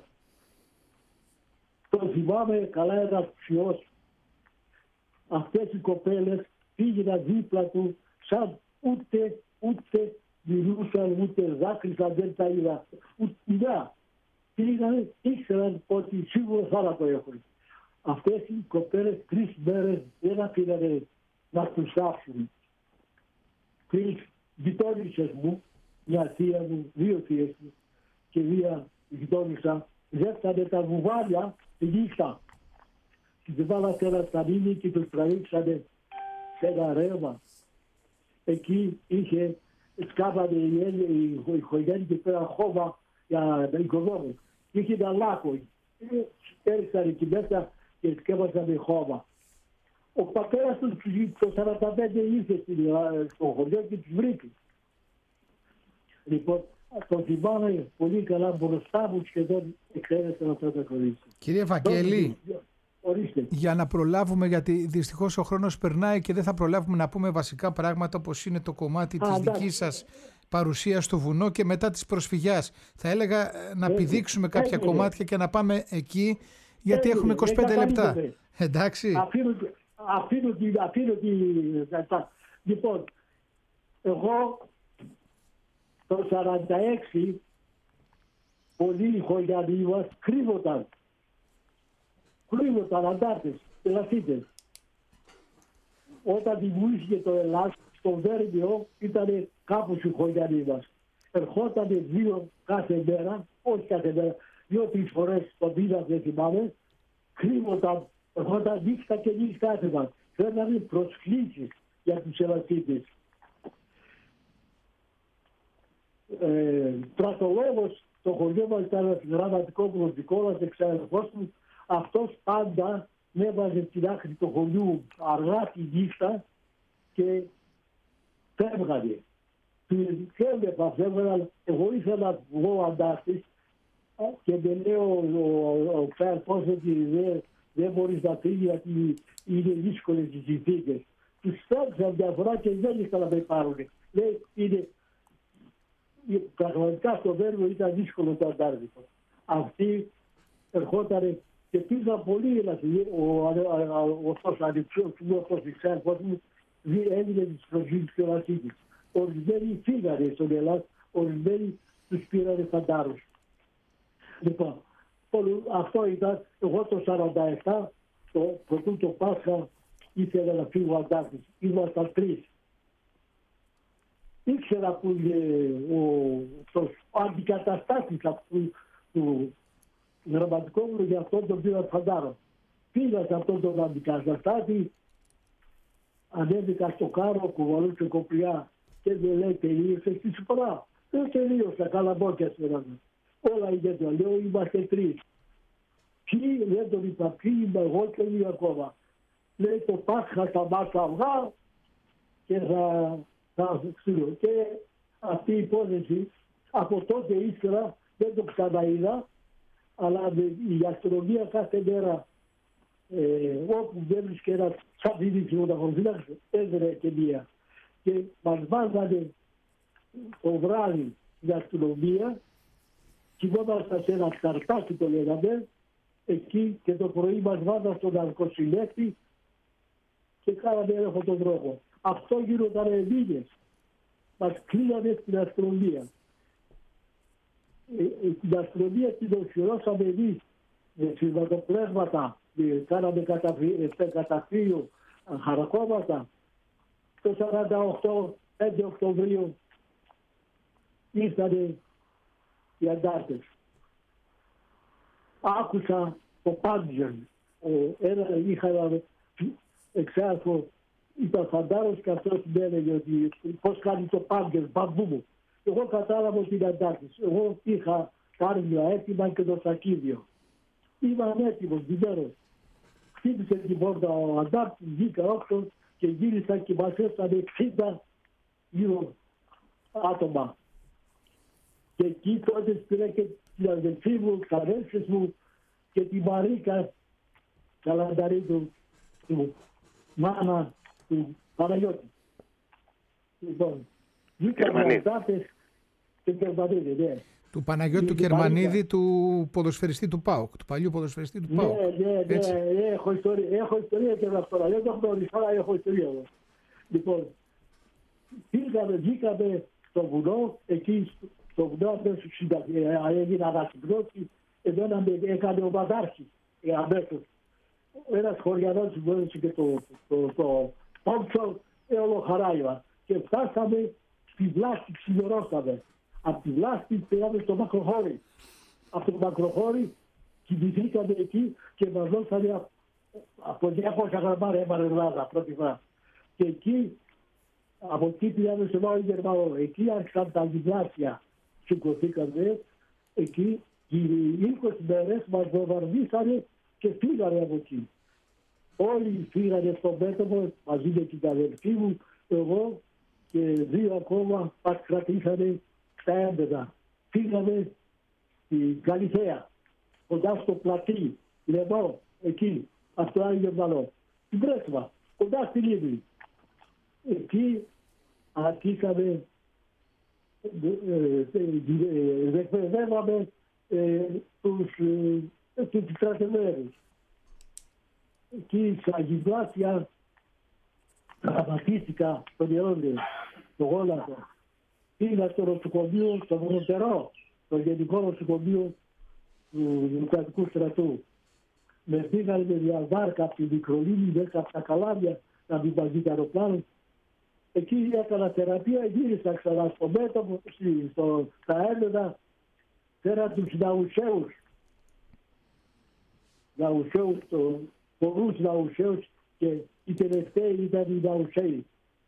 Το θυμάμαι καλά ένας ψιός. Αυτές οι κοπέλες πήγαιναν δίπλα του σαν ούτε μιλούσαν, ούτε δάκρυσαν, δεν τα είδα. Ούτε πήγανε, ήξεραν ότι σίγουρα θάνατο έχουν. Αυτές οι κοπέλες 3 μέρες δεν αφήνανε να τους άφησουν. 3 γειτόνισσες μου, μια θεία μου, 2 θείες μου και μία γειτόνισσα, ζεύτανε τα βουβάλια τη νύχτα. Και τους βάλανε ένα στανίνι και τους τραβήξανε σε ένα ρέμα. Εκεί σκάβανε οι οικογένειες και πέρα χώμα για να οικοδόμουν. Είχε ένα λάκκο. Έριξαν εκεί μέσα και σκέβασαν χώμα. Ο πατέρας του το 45 ήρθε στο χωριό και τους βρήκε. Λοιπόν, το θυμάμαι πολύ καλά, μπροστά μου σχεδόν εξαίρεσαν αυτά τα κορίτσια. Κύριε Βαγγέλη, ορίστε. Για να προλάβουμε, γιατί δυστυχώς ο χρόνος περνάει και δεν θα προλάβουμε να πούμε βασικά πράγματα όπως είναι το κομμάτι της δικής σας παρουσίας στο βουνό και μετά της προσφυγιάς. Θα έλεγα να πηδήξουμε κάποια κομμάτια και να πάμε εκεί, γιατί έχουμε 25 λεπτά. Εντάξει. Αφήνω τη... Λοιπόν, εγώ το 46 πολλοί χωριανοί μας κρύβονταν αντάρτες, ελαφίτες. Όταν δημιουργήθηκε το Ελλάς, στο Βέρμιο ήταν κάπου οι χωριανοί μας. Ερχόταν 2 κάθε μέρα, όχι κάθε μέρα, 2-3 φορές το μήνα, δεν θυμάμαι, κρύβονταν, ερχόταν νύχτα και νύχτα έφευγαν. Φέρνανε προσκλήσεις για τους ελαφίτες. Στρατολόγος στο χωριό μας ήταν ένα γραμματικό γνωστικό, εξαδελφός μου. Αυτός πάντα με έβαζε την άκρη του χωριού αργά τη νύχτα και φεύγανε. Φεύγανε, εγώ ήθελα να βγω αντάρτης και με λέει ο ξαδελφός ότι δεν μπορείς να φύγει γιατί είναι δύσκολες οι συνθήκες. Τους φεύγαν μια φορά και δεν ήθελα να με πάρουν. Λέει, πραγματικά στο Βέρμιο ήταν δύσκολο το αντάρτικο. Αυτοί ερχόταν Και πήγα πολύ, ο ανεξάρτητος μου έγινε της προσβήτης και βασίλης. Ορισμένοι φύγανε στον Ελλάδα, ορισμένοι τους πήρανε φαντάρους. Λοιπόν, αυτό ήταν, εγώ το 47, πρωτού το Πάσχα, ήθελα να φύγω Αντάρτης. Ήμασταν 3. Ήξερα που ο αντικαταστάτης του γραμματικού μου για αυτόν τον πήρα φαντάρο. Πήγα σε αυτόν τον αντικαταστάτη, ανέβηκα στο κάρο, κουβαλούσε κοπριά και δεν λέει τελείωσε στη συμφορά. Δεν τελείωσα, καλαμπόκια σφαίρανε. Όλα είναι το λέω, είμαστε 3. Ποιοι, δεν τον είπα, ποιοι είμαι εγώ και είμαι ακόμα. Λέει το Πάσχα θα μάθω αυγά και θα ξύλω. Και αυτή η υπόθεση από τότε ύστερα δεν το ξαναείδα, αλλά η αστυνομία κάθε μέρα όπου δεν βρίσκε ένα σαφίδι ξενοταχοφύλαξ έδρε και μία. Και μας βάζανε το βράδυ στην αστυνομία, κοιμόμασταν σε ένα καρτάκι το λέγαμε, εκεί και το πρωί μας βάζανε στον ναρκοσυλλέκτη και κάναμε έλεγχο τον δρόμο. Αυτό γίνονταν μήνες. Μας κλείνανε στην αστυνομία. Την αστυνομία την οχυρώσαμε εμείς με συμβατοπλέσματα, κάναμε καταφύγιο χαρακόμματα. Το 48, 5 Οκτωβρίου ήρθανε οι αντάρτες. Άκουσα το Πάντζεν. Είχα ένα εξάρτητο, ήταν φαντάρος και αυτός μου έλεγε ότι πώς κάνει το Πάντζεν, μπαμπού μου. Εγώ κατάλαβα ότι είναι αντάρτης. Εγώ είχα πάρει μια έτοιμα και το σακίδιο. Ήμουν έτοιμος, διδέρος. Χτύπησε την πόρτα ο αντάρτης, βγήκα όξω και γύρισα και μας έφτανε 60 γύρω άτομα. Και εκεί τότε πήρα και την αδελφή μου, τα αδέλφες μου και τη Μαρίκα Καλανταρή του μάνα του Παναγιώτη. Λοιπόν, βγήκαν οι αντάρτες και Κερμανίδη, ναι. Του Παναγιώτη του Κερμανίδη, του ποδοσφαιριστή του ΠΑΟΚ, του παλιού ποδοσφαιριστή του ΠΑΟΚ. Ναι, έχω ιστορία και αυτό. Δεν το γνωρίζω, αλλά έχω ιστορία. Λοιπόν, βγήκαμε στο βουνό, εκεί στο βουνό έγινε ανασυγκρότηση, εδώ έκανε ο Μαδάρχης αμέσως. Ένας χωριανός μου έδωσε και το πόμψο, όλο χαράιβα. Και φτάσαμε στη Βλάστη, ξημερώσαμε. Από τη Βλάστη πήγαμε στο Μακροχώρι. Από το Μακροχώρι κοιμηθήκαμε εκεί και μας δώσανε από 200 γραμμάρια μαρελάδα πρώτη φορά. Και εκεί, από εκεί πήγαμε σε Μάο Γερμανό. Εκεί άρχισαν τα γυμνάσια. Σηκωθήκαμε εκεί. Οι 20 μέρες μας βομβαρδίσανε και φύγανε από εκεί. Όλοι φύγανε στο μέτωπο μαζί με την αδελφή μου, εγώ και 2 ακόμα μας κρατήσανε στα έμπεδα. Φύγαμε στην Καλυθέα, κοντά στο πλατή, Λεμό, εκεί, αυτό το Άγιο Γερμανό. Στην Πρέσβα, κοντά στη Λίμνη. Εκεί αρχίσαμε, εκπαιδεύαμε τους στρατευμένους. Εκεί στα γυμνάσια τραυματίστηκα στον Ιόνιο, στο γόνατο. Πήγα στο νοσοκομείο, στο Μονοπτερό, στο Γενικό Νοσοκομείο του Δημοκρατικού Στρατού. Με πήγανε με μια βάρκα από τη Μικρολίνη μέσα από τα Καλάμια να μην παγεί το αεροπλάνο. Εκεί έκανα θεραπεία, γύρισα ξανά στο μέτωπο, στα έδωνα, πέρα τους ναουσαίους. Ναουσαίους, πολλούς ναουσαίους και οι τελευταίοι ήταν οι ναουσαίοι.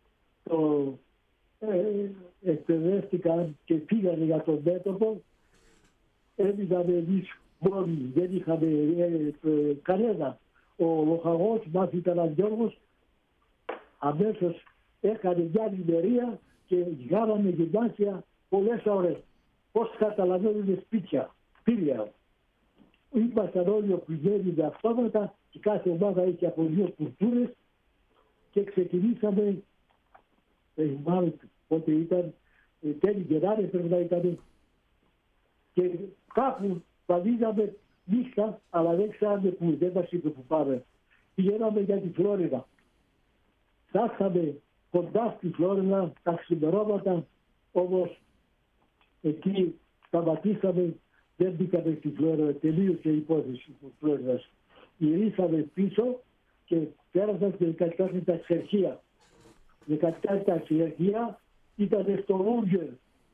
Εκπαιδεύτηκαν και πήγανε για τον μέτωπο. Έμειναμε εμείς μόνοι, δεν είχαμε κανένα. Ο λοχαγός μας ήταν ο Γιώργος, αμέσως έκανε μια ημερία και γάραμε γυμνάσια πολλές ώρες. Πώς καταλαβαίνουν σπίτια, σπίτια. Ήμασταν όλοι οπλισμένοι με αυτόματα και κάθε ομάδα είχε από 2 κουρτούρες και ξεκινήσαμε, μάλλον πότε ήταν, τέλη Γενάρη πρέπει να ήταν, και κάπου βαδίζαμε νύχτα, αλλά δεν ξέραμε που, δεν μας είπε που πάμε. Πηγαίναμε για τη Φλόριδα. Φτάσαμε κοντά στη Φλόριδα τα ξημερώματα, όμως εκεί σταματήσαμε, δεν μπήκαμε στη Φλόριδα, τελείωσε η υπόθεση της Φλόριδας. Γυρίσαμε πίσω και πέρασαν στη δικαστική ταξιαρχία. Η δικαστική ταξιαρχία ήταν στο Ρούγκερ.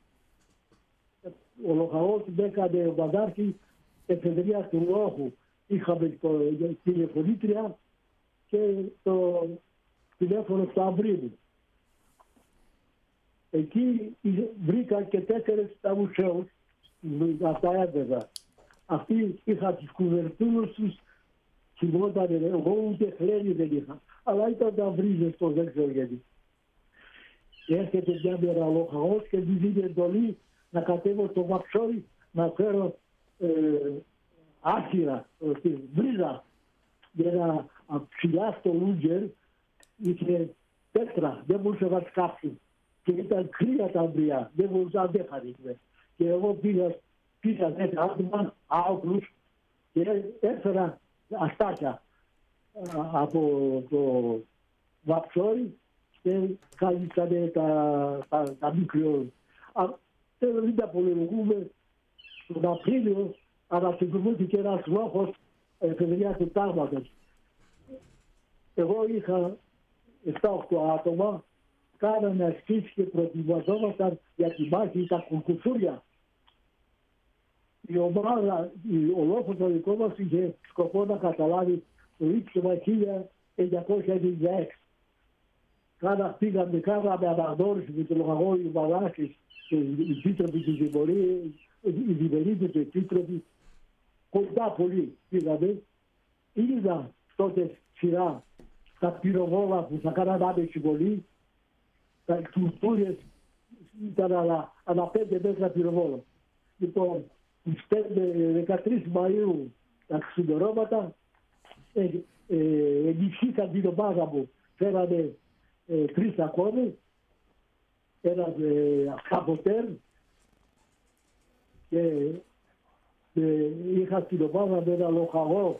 Ο λοχαγός του έκανε ο Μπαδάρχη εφεδρεία του Λόχου. Είχαμε την τηλεφωνήτρια και το τηλέφωνο στο Αμπρίδου. Εκεί βρήκα και 4 ταμουσέους, αυτά έδεδα. Αυτοί είχαν τις κουβερτούρες τους, κοιμότανε, εγώ ούτε χρένη δεν είχα. Αλλά ήταν τα βρίζες το, δεν ξέρω γιατί. Έρχεται μια μέρα ο λοχαγός και μου δίνει εντολή να κατέβω στο Βαξόρι να φέρω άχυρα, στη βρίζα. Για να ψηλά στο Λούγκερ είχε πέτρα, δεν μπορούσε να σκάψει. Και ήταν κρύα τα αμπριά, δεν μπορούσε να αντέχανε. Και εγώ πήγα 10 άτομα, άοπλους, και έφερα αστάκια από το Βαψόρι και κάλυψανε τα μικρό. Δεν τα πολεμούμε. Τον Απρίλιο ανασυγκρούθηκε ένας λόγος εφεδρεία του Τάγματος. Εγώ είχα 7-8 άτομα, κάναμε ασκήσεις και προετοιμαζόμασταν για τη μάχη τα κουρκουφούρια. Η ομάδα, ο λόγος το δικό μας είχε σκοπό να καταλάβει το ύψωμα 1996. Κάναμε αναγνώριση με τον λογαγό Ιουβαδάκης και οι επίτροποι της Δημορίας, οι διμερίτες του επίτροποι, κοντά πολύ πήγαμε. Είδα τότε σειρά τα πυροβόλα που θα κάνανε άμεση βολή, τα τουρτούρες ήταν ανά 5 μέτρα πυροβόλα. Λοιπόν, στις 13 Μαΐου τα ξημερώματα ενισχύσαν την ομάδα μου, φέρανε 3 ακόμη, ένας καποτέρ και είχα στην ομάδα με ένα λοχαγό,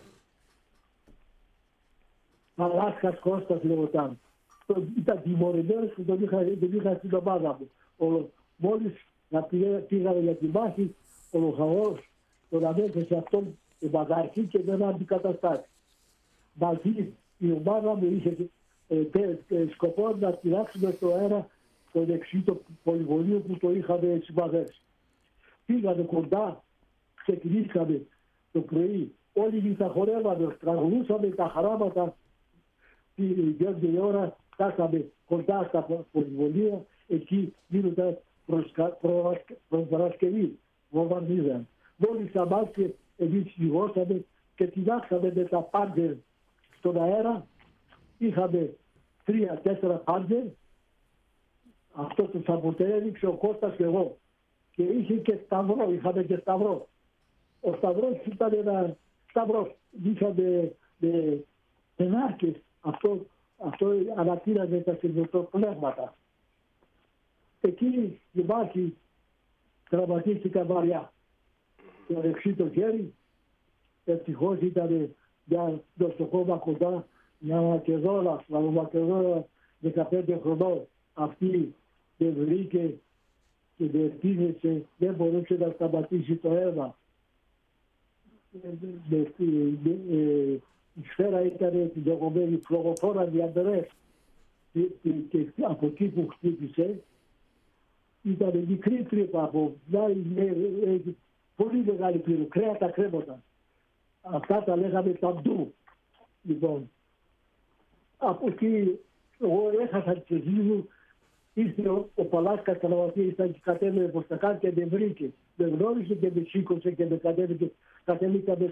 Παλάσχας Κώστας λεγόταν. Ήταν τιμωρημένος που τον είχα στην ομάδα μου. Μόλις πήγαμε για τη μάχη, ο λοχαγός τον ανέφερε αυτόν τον Μπαδάρχη και δεν αντικαταστάσει. Μαζί η ομάδα μου είχε σκοπό να τυλάξουμε στο αέρα το δεξί το πολυβολείο που το είχαμε συμπαθέσει. Πήγαμε κοντά, ξεκινήσαμε το πρωί, όλοι τα χορεύαμε, τραγουδούσαμε τα χαράματα. Την 2 ώρα φτάσαμε κοντά στα πολυβολία, εκεί γίνονταν προς Παρασκευή, βομβαρδίζαν. Μόλις σταμάτησε, εμείς λιγώσαμε και τυλάξαμε με τα πάντερ στον αέρα. Είχαμε 3-4 πάντερ. Αυτό το σαμποτέρ έδειξε ο Κώστας και εγώ. Και είχε και σταυρό, είχαμε και σταυρό. Ο σταυρός ήταν ένα σταυρός. Είχαμε πενάρκες. Αυτό ανατείναζε τα συνδετοπλεύματα. Εκεί η μάχη τραυματίστηκα βαριά. Το δεξί το χέρι, ευτυχώς ήταν μια νοσοκόμα κοντά, μια Μακεδόνα, Μακεδόνα 15 χρονών. Αυτή δεν βρήκε και δεν πίνεσε, δεν μπορούσε να σταματήσει το αίμα. Η σφαίρα ήταν την λεγόμενη φλογοφόρα διαντρές και από εκεί που χτύπησε ήταν μικρή τρύπα από πολύ μεγάλη πύρο, κρέατα κρέματα. Αυτά τα λέγαμε ταμπτού. Λοιπόν, από εκεί εγώ έχασα τη ζωή μου, ήρθε ο Παλάσκας Καλαβατίας, ήταν και κατέβαινε προς τα κάτω και δεν βρήκε. Με γνώρισε και με σήκωσε και με κατέβηκαμε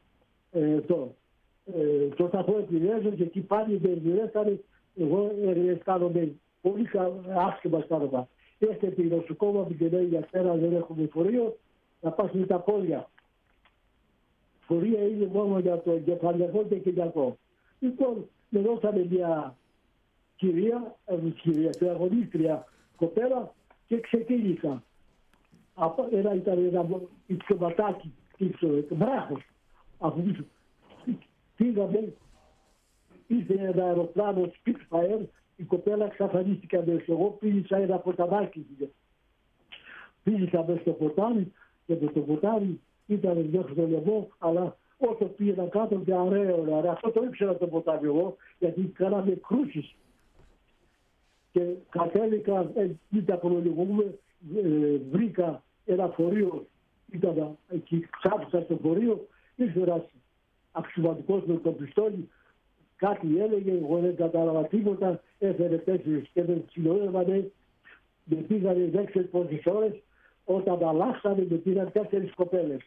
στο σταθμό Επιδέζων και εκεί πάλι με δουλεύανε. Εγώ αισθάνομαι πολύ άσχημα αισθάνομαι. Έρχεται η νοσοκόμα που και λέει για σένα δεν έχουμε φορείο, να πας με τα πόδια. Φορεία είναι μόνο για το εγκεφαλιακό και κελιακό. Λοιπόν, με δώσανε μια κυρία, αγωνίστρια κοπέλα και ξεκίνησα. Ήταν ένα υψωματάκι, βράχος. Αφού πήγαμε, ήρθε ένα αεροπλάνο Spitfire, η κοπέλα εξαφανίστηκε αμέσως. Εγώ πήγησα ένα ποταμάκι. Πήγησα μέσα στο ποτάμι και με το ποτάμι ήταν μέχρι το λαιμό, αλλά όσο πήγαινα κάτω και ωραία. Αυτό το ήξερα το ποτάμι εγώ, γιατί κάναμε κρούσεις. Και κατέληκα, ήταν προλογούμε, βρήκα ένα φορείο, ήταν εκεί, ξάφησα στο φορείο, ήρθε ένας αξιωματικός με το πιστόλι, κάτι έλεγε, εγώ δεν κατάλαβα τίποτα, έφερε 4 και με συνοδεύανε, με πήγανε 6 πόσες ώρες, όταν αλλάξανε με πήραν 4 κοπέλες.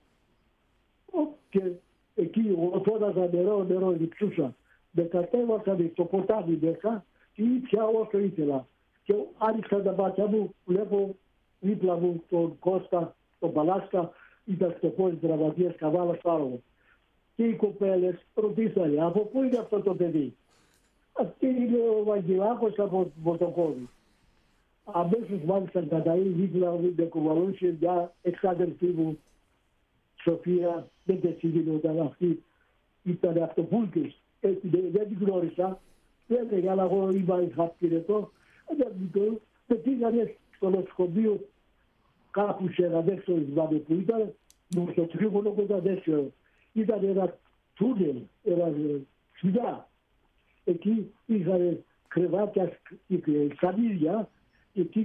Και εκεί εγώ φώναζα νερό, διψούσα. Με κατέβασαν στο ποτάμι μέσα και ήπια όσο ήθελα. Και άνοιξα τα μάτια μου, βλέπω δίπλα μου τον Κώστα, τον Παλάσκα, ήταν στο πόλι τραυματίας Καβάλας Πάρογο. Και οι κοπέλες ρωτήσανε, από πού είναι αυτό το παιδί? Αυτή είναι ο Βαγγελάκος από το Πορτοκόβι. Αμέσως μάλιστα κατά δίπλα μου με κουβαλούσε μια εξάδελφή μου, Σοφία, δεν τη συγκινόταν αυτή, ήταν αυτοπούλκες. Δεν την γνώρισα, δεν έλεγε, αλλά εγώ είχα πυρετό. Με πήγανε στο νοσοκομείο κάπου σε ένα δεύτερο θυμάμαι που ήταν, στο τρίγωνο που ήταν δεύτερο. Ήταν ένα τούνελ, ένα σφυγιά. Εκεί είχαν κρεβάτια και σανίδια, εκεί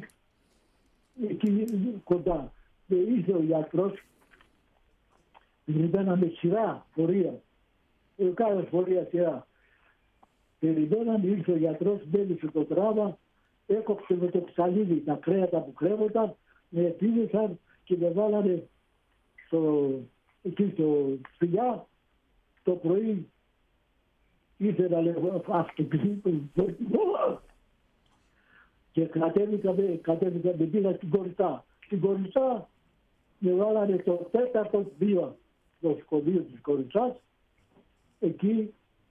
κοντά. Και ήρθε ο γιατρός, περιμέναμε σειρά, πορεία. Κάθε πορεία σειρά. Περιμέναμε, ήρθε ο γιατρός, μέλησε το τραύμα, έκοψε με το ψαλίδι τα κρέατα που κρέμονταν, με επίδεσαν και με βάλανε εκεί στο σπηλιά. Το πρωί ήρθε να λέω αυτοκίνητο και κατέβηκα, με πήγα στην Κορυφά. Στην Κορυφά με βάλανε το 4ο βήμα στο σχολείο της Κορυφάς. Εκεί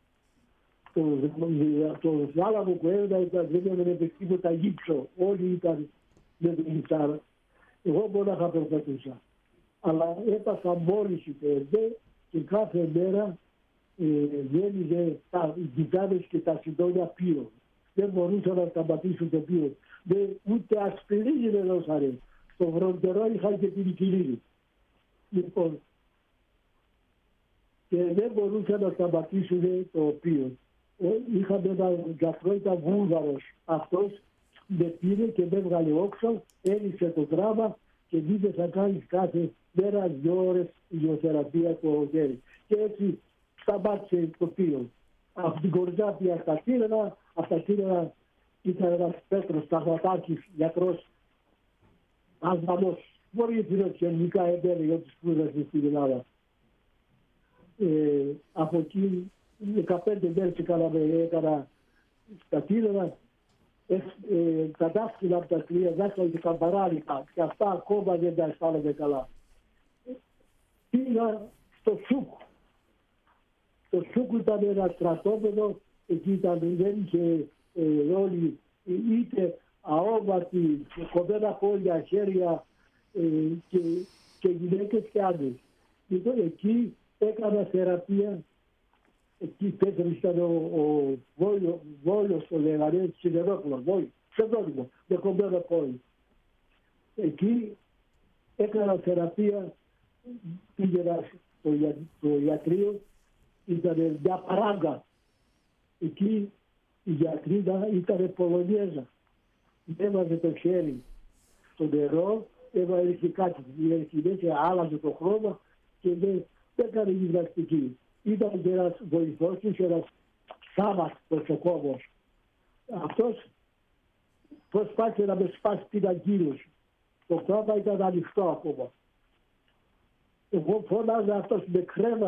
το θάλαμο που έδωνα ήταν, δεν έμενε τίποτα γύψο. Όλοι ήταν με την γυψάρα. Εγώ μόναχα περπατούσα. Αλλά έπαθα μόλις υπέρδε και κάθε μέρα γέννησε τα γυζάδες και τα συντόνια πύρο. Δεν μπορούσαν να σταματήσουν το πύρο. Ούτε ασπιρίνη δεν δώσανε. Στο βροντερό είχαν και την κοιλίνη. Λοιπόν, και δεν μπορούσαν να σταματήσουν το πύρο. Είχαμε έναν γιατρό, ήταν Βούλγαρος. Αυτός με πήρε και με έβγαλε όξο, έλυσε το τραύμα και δείτε θα κάνει κάθε μέρα 2 ώρες ηλιοθεραπεία το χέρι. Και έτσι σταμάτησε το πύρο. Από την Κορυφά πια στα Κύρανα, ήταν ένας Πέτρος Σταγματάκης, γιατρός, Ασβανός. Μπορεί να είναι ελληνικά εμπέλη για τους σπούδασες στην Ελλάδα. Από εκεί 15 μέρες έκανα στα Κύρανα, κατάφυλλα από τα κλεία, δάχτυλα και καμπαράρικα και αυτά ακόμα δεν τα αισθάνομαι καλά. Πήγα στο Σούκ. Το Σούκ ήταν ένα στρατόπεδο, εκεί ήταν, δεν είχε όλοι, είτε αόβατοι, κομμένα πόδια, χέρια και γυναίκες και άντρες. Λοιπόν, εκεί έκανα θεραπεία. Εκεί πέτρος ήταν ο Βόλιος, το λέγανε, Σιδερόπουλος, ψευδόνυμο, με κομμένο πόδι. Εκεί έκανα θεραπεία, πήγαινα στο ιατρείο, ήταν μια παράγκα. Εκεί η γιατρίδα ήταν Πολωνιέζα. Έβαζε το χέρι στο νερό, έβαζε και κάτι, άλλαζε το χρώμα και δεν έκανε γυμναστική. Ήταν και ένας βοηθός της, ένας Σάβας προσοκόμος. Αυτός προσπάθησε να με σπάσει την αγκύρωση. Το πράγμα ήταν ανοιχτό ακόμα. Εγώ φώναζα, αυτός με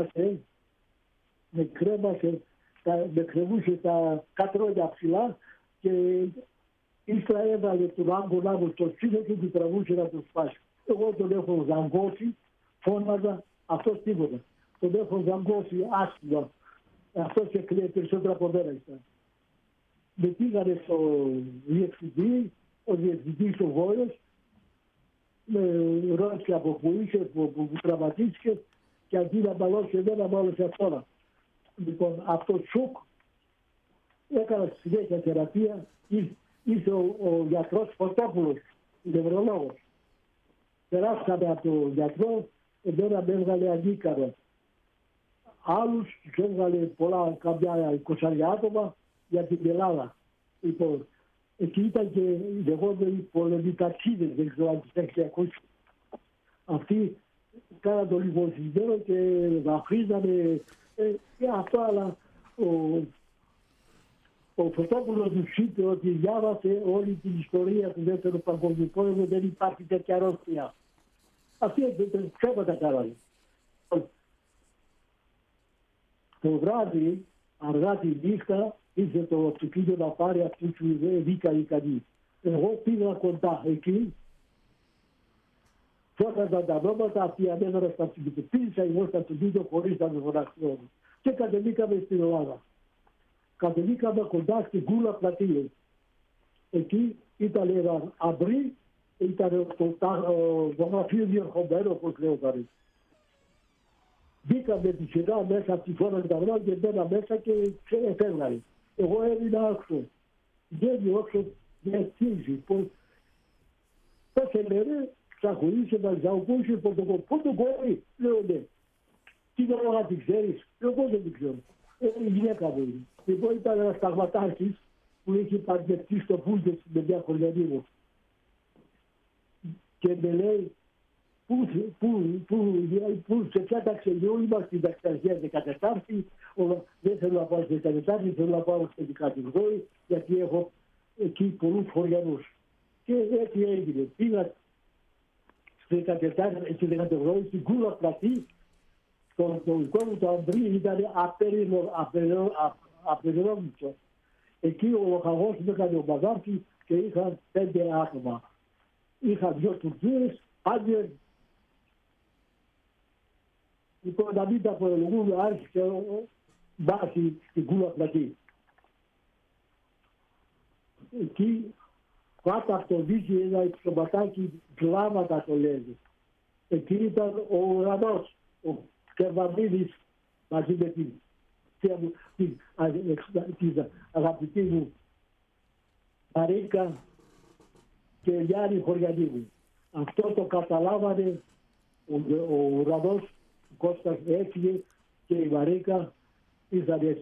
κρεμούσε τα κατρόνια ψηλά και ύστερα έβαλε τον άγκολά μου στο σύλλο και του τραβούσε να τον σπάσει. Εγώ τον έχω ζαγκώσει, φώναζα, αυτός τίποτα. Τον έχω ζαγκώσει άσχημα. Αυτός και κλαίει περισσότερα από μένα ήταν. Με πήγανε στο διευθυντή, ο διευθυντής ο Βόλος, με ρώτησε από που είσαι, που τραυματίστηκε και αντί να μπαλώσει εμένα, μάλωσε αυτόνα. Λοιπόν, αυτό τσουκ, έκανα συνέχεια θεραπεία, ήρθε ο γιατρός Φωτόπουλος, νευρολόγος. Περάσαμε από τον γιατρό, εμένα με έβγαλε ανίκανο. Άλλους τους έβγαλε πολλά, καμιά 20 άτομα για την Ελλάδα. Λοιπόν, εκεί ήταν και οι λεγόμενοι πολεμικατσίδες, δεν ξέρω αν τους έχετε ακούσει. Αυτοί κάναν το λιβοσυντέρο και βαφρίζανε και αυτό, αλλά ο Φωτόπουλος του είπε ότι διάβασε όλη την ιστορία του Δεύτερου Παγκοσμίου Πόλεμου, δεν υπάρχει τέτοια αρρώστια. Αυτοί ψέματα κάνανε. Το βράδυ, αργά τη νύχτα, ήρθε το αυτοκίνητο να πάρει αυτούς που βγήκαν ικανοί. Εγώ πήγα κοντά εκεί, φώναζαν τα νόματα, αυτοί ανέβαιναν στα αυτοκίνητα. Πήγα εγώ στα αυτοκίνητο χωρίς να με φωνάξουν. Και κατεβήκαμε στην Ελλάδα. Κατεβήκαμε κοντά στην Κούλα Πλατεία. Εκεί ήταν ένα αμπρί, ήταν το γραφείο διερχομένο, όπως λέω tady. Μπήκαμε τη σειρά μέσα από τη φόρα τα βράδια και μπαίνα μέσα και φεύγανε. Εγώ έμεινα άξω. Βγαίνει όξω με αρχίζει. Πόσε μέρε ξαχωρήσε να ζαουκούσε πρωτοκόλλη. Πρωτοκόλλη, λέω ναι. Τι δεν να την ξέρεις. Εγώ δεν την ξέρω. Η γυναίκα μου είναι. Εγώ ήταν ένας ταγματάρχης που είχε παντρευτεί στο Πούλτες με μια χωριανή μου. Και με λέει, πού σε ποια ταξιδιού είμαστε στην ταξιαρχία 14η, δεν θέλω να πάω στην 14η, θέλω να πάω στην 18η, γιατί έχω εκεί πολλούς χωριανούς. Και έτσι έγινε. Πήγα στην 18η, στην Κούλα Πλατή, το δικό μου το αμπρί ήταν απερινόμητο. Εκεί ο λοχαγός μου έκανε ο Μπαδάρκη και είχαν 5 άτομα. Είχα 2 Τουρκίες, άντε. Λοιπόν, να μην τα προελογούμε, άρχισε βάση στην Κούλα Πλατή. Εκεί κάτω από το δίκη ένα υψωματάκι, κλάματα το λένε. Εκεί ήταν ο ουρανός, ο Κερβαμίδης μαζί με την αγαπητή μου Μαρίκα και Γιάννη χωριανή μου. Αυτό το καταλάβανε ο ουρανός, ο Κώστας έφυγε και η Μαρίκα ήρθανε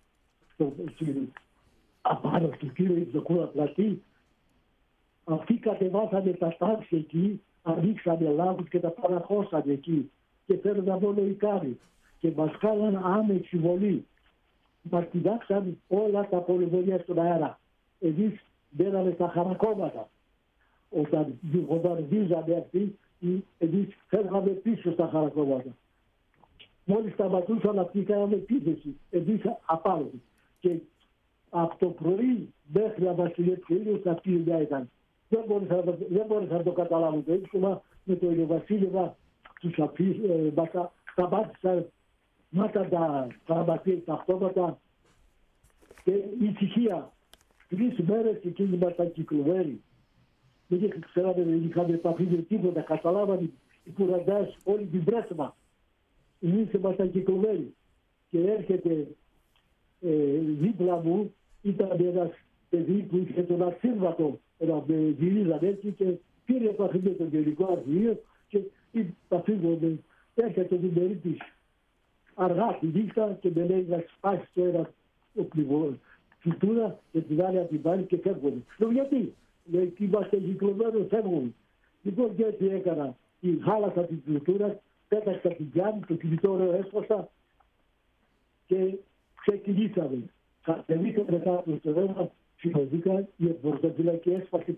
απάνω στο κύριο στο Κούλα Πλατή. Αυτοί κατεβάσανε τα τάξη εκεί, ανοίξανε λάβους και τα παραχώσανε εκεί και φέρναν μόνο οι κάροι και μας κάναν άμεση βολή. Μας πηδάξαν όλα τα πολυβολία στον αέρα. Εμείς μπαίναμε στα χαρακόμματα. Όταν βομβαρδίζαμε αυτοί, εμείς φεύγαμε πίσω στα χαρακόμματα. Μόλις σταματούσαν αυτοί κάναμε επίθεση. Εμείς απάνω. Και από το πρωί μέχρι να βασιλεύσει ο ήλιος αυτή η δουλειά ήταν. Δεν μπόρεσα να το καταλάβω το ύψωμα με το ηλιοβασίλευα τους σταμάτησαν μάτα τα αυτόματα και η ησυχία. 3 μέρες εκείνοι ήμασταν κυκλωμένοι. Δεν ξέραμε, δεν είχαμε επαφή με τίποτα. Καταλάβανε οι κουραντάς όλη την πρέσμα. Εμείς ήμασταν κυκλωμένοι. Και έρχεται δίπλα μου, ήταν ένας παιδί που είχε τον ασύρβατο, ένα γυρίζαν έτσι και πήρε επαφή με τον γενικό αρχηγείο και είπα φύγονται. Έρχεται την περίπτωση αργά τη νύχτα και με λέει να σπάσει το ένα φυτούρα και την άλλη από την πάλι και φεύγονται. Λέω γιατί, λέει είμαστε κυκλωμένοι, φεύγουν. Λοιπόν και έτσι έκανα, χάλασα την φυτούρα, πέταξα την πιάνη, το κινητό έσπασα και ξεκινήσαμε. Κατεβήκαμε κάτω στο ρεύμα, σηκωθήκα, η πορτοφυλακή έσπασε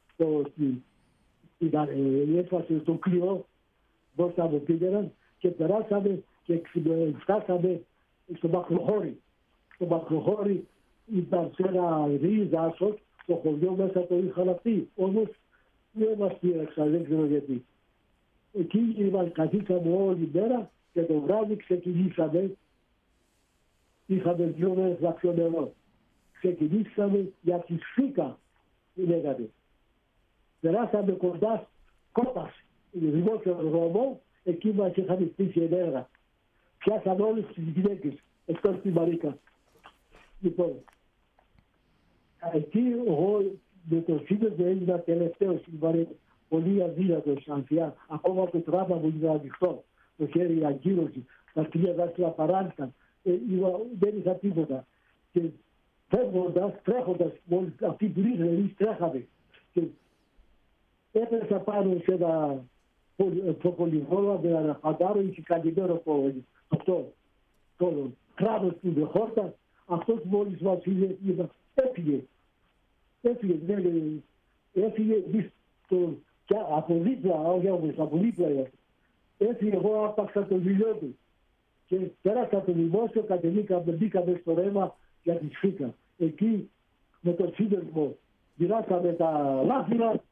το κλειό, μπροστά μου πήγαιναν και περάσαμε και φτάσαμε στο Μακροχώρι. Στο Μακροχώρι ήταν σε ένα δάσος, το χωριό μέσα το είχαν αυτοί. Όμως δεν μας πήραξαν, δεν ξέρω γιατί. Εκεί καθίσαμε όλη μέρα και το βράδυ ξεκινήσαμε. Είχαμε 2 μέρες να πιω νερό. Ξεκινήσαμε για τη Σφίκα, λέγανε. Περάσαμε κοντά Κόπας, δημόσιο δρόμο εκεί μας είχαν στήσει ενέργα. Πιάσαν όλες τις γυναίκες, εκτός τη Μαρίκα. Λοιπόν, εκεί εγώ με το σύνδεσμο έγινα τελευταίος στην Μαρίκα. Πολύ αδύνατος, ανθιά. Ακόμα το τράμα μου είναι ανοιχτό. Το χέρι αγκύρωση, τα 3 δάχτυλα παράνηκαν. Δεν είχα τίποτα. Και φεύγοντας, τρέχοντας, αυτοί που ήρθαν, εμείς τρέχαμε. Και έπεσα πάνω σε ένα προπολιγόλα με ένα φαντάρο, είχε καλυμμένο αυτό το κράτος του με χόρτα. Αυτός μόλις μας είδε, έφυγε. Έφυγε από δίπλα, όχι όμως, από δίπλα. Έφυγε, εγώ άπαξα το βιβλίο του. Και πέρασα το δημόσιο, μπήκαμε στο ρέμα για τη Σφίκα. Εκεί με τον σύνδεσμο γυράσαμε τα λάφυρα.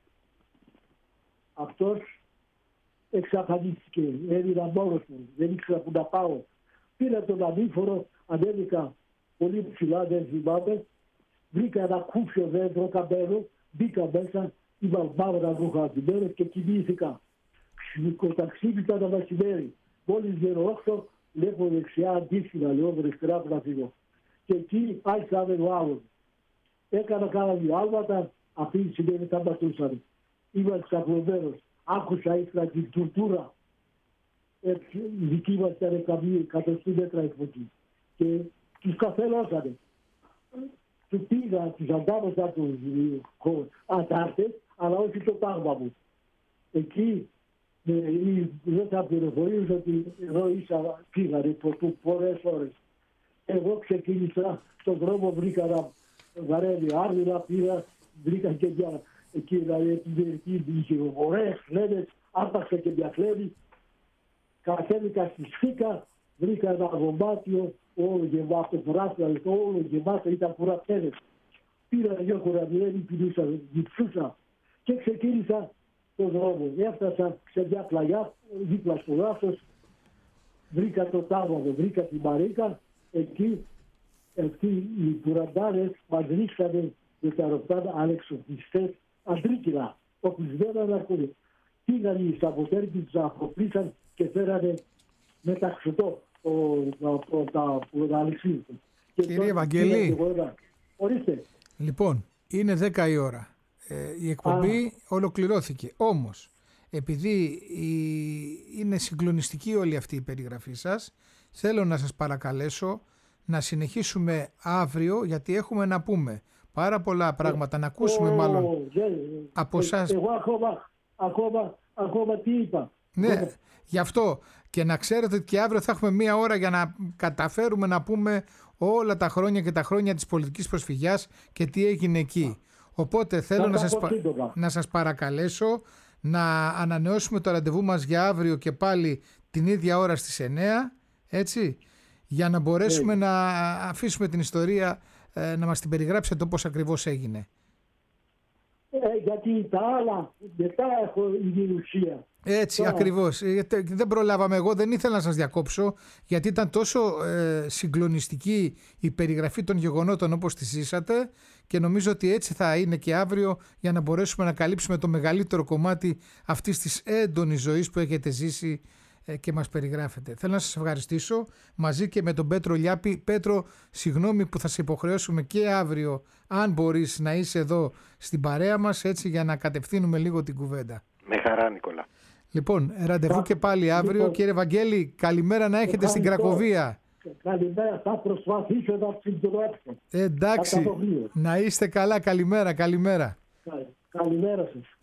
Αυτός εξαφανίστηκε, έμεινα μόνος μου, δεν ήξερα που να πάω. Πήρα τον ανήφορο, ανέβηκα πολύ ψηλά, δεν θυμάμαι. Βρήκα ένα κούφιο δέντρο καμένο, μπήκα μέσα, είπα μαύρα ρούχα αντιμένες και κοιμήθηκα. Ξύπνητα το μεσημέρι. Μόλις βγαίνω όξω, βλέπω δεξιά αντίστοιχα, λέω αριστερά να φύγω. Και εκεί άρχισα με ο άλλος. Έκανα κάνα δύο άλματα, αυτοί οι σημαίνει τα πατούσαν. Είμαι ξαπλωμένος. Άκουσα ήθελα την τουρτούρα. Δική μας ήταν καμία 100 μέτρα εκποτή. Και τους καθέλωσανε. Του πήγα, τους αντάμωσα τους αντάρτες, αλλά όχι το τάγμα μου. Εκεί δεν θα πληροφορήσω ότι εδώ πήγανε πολλές ώρες. Εγώ ξεκίνησα στον δρόμο, βρήκα ένα βαρέλι άρδιλα, πήρα, βρήκα και μια εκεί, δηλαδή είχε ωραίες φλέβες, άρπαξα και μια φλέβη, κατέβηκα στη Σφίκα, βρήκα ένα δωμάτιο, όλο γεμάτο φράσια, όλο γεμάτο ήταν φουραπτέδες. Πήρα δύο κοραδιέρι, πηδούσα, διψούσα και ξεκίνησα τον δρόμο. Έφτασα σε μια πλαγιά, δίπλα στο δάσος, βρήκα το τάγμα, βρήκα τη Μαρίκα, εκεί οι κουραντάρες μας ρίξανε με τα αεροπλάνα αλεξοπλιστές Αντρίκυλα, όπου δεν ανακούνε. Πήγαν οι σαμποτέροι, τους αφοπλίσαν και φέρανε μεταξωτό τα αλεξίδια. Κύριε Βαγγέλη, ορίστε. Λοιπόν, είναι 10 η ώρα. Η εκπομπή ολοκληρώθηκε. Όμως, επειδή είναι συγκλονιστική όλη αυτή η περιγραφή σας, θέλω να σας παρακαλέσω να συνεχίσουμε αύριο, γιατί έχουμε να πούμε πάρα πολλά πράγματα, να ακούσουμε μάλλον από εσάς. Εγώ ακόμα τι είπα. Ναι, γι' αυτό και να ξέρετε ότι και αύριο θα έχουμε μία ώρα για να καταφέρουμε να πούμε όλα τα χρόνια και τα χρόνια της πολιτικής προσφυγιάς και τι έγινε εκεί. Οπότε θέλω να σας παρακαλέσω να ανανεώσουμε το ραντεβού μας για αύριο και πάλι την ίδια ώρα στις 9, έτσι, για να μπορέσουμε να αφήσουμε την ιστορία να μας την περιγράψετε όπως ακριβώς έγινε. Γιατί τα άλλα μετά έχω η ουσία. Έτσι ακριβώς. Δεν προλάβαμε, εγώ δεν ήθελα να σας διακόψω, γιατί ήταν τόσο συγκλονιστική η περιγραφή των γεγονότων όπως τη ζήσατε, και νομίζω ότι έτσι θα είναι και αύριο, για να μπορέσουμε να καλύψουμε το μεγαλύτερο κομμάτι αυτής της έντονης ζωής που έχετε ζήσει και μας περιγράφετε. Θέλω να σας ευχαριστήσω μαζί και με τον Πέτρο Λιάπη. Πέτρο, συγγνώμη που θα σε υποχρεώσουμε και αύριο, αν μπορείς να είσαι εδώ στην παρέα μας, έτσι, για να κατευθύνουμε λίγο την κουβέντα. Με χαρά, Νικόλα. Λοιπόν, ραντεβού και πάλι αύριο. Λοιπόν, κύριε Βαγγέλη, καλημέρα να έχετε στην Κρακοβία. Καλημέρα, θα προσπαθήσω να συντηράξω. Εντάξει, να είστε καλά, καλημέρα. Καλημέρα σας.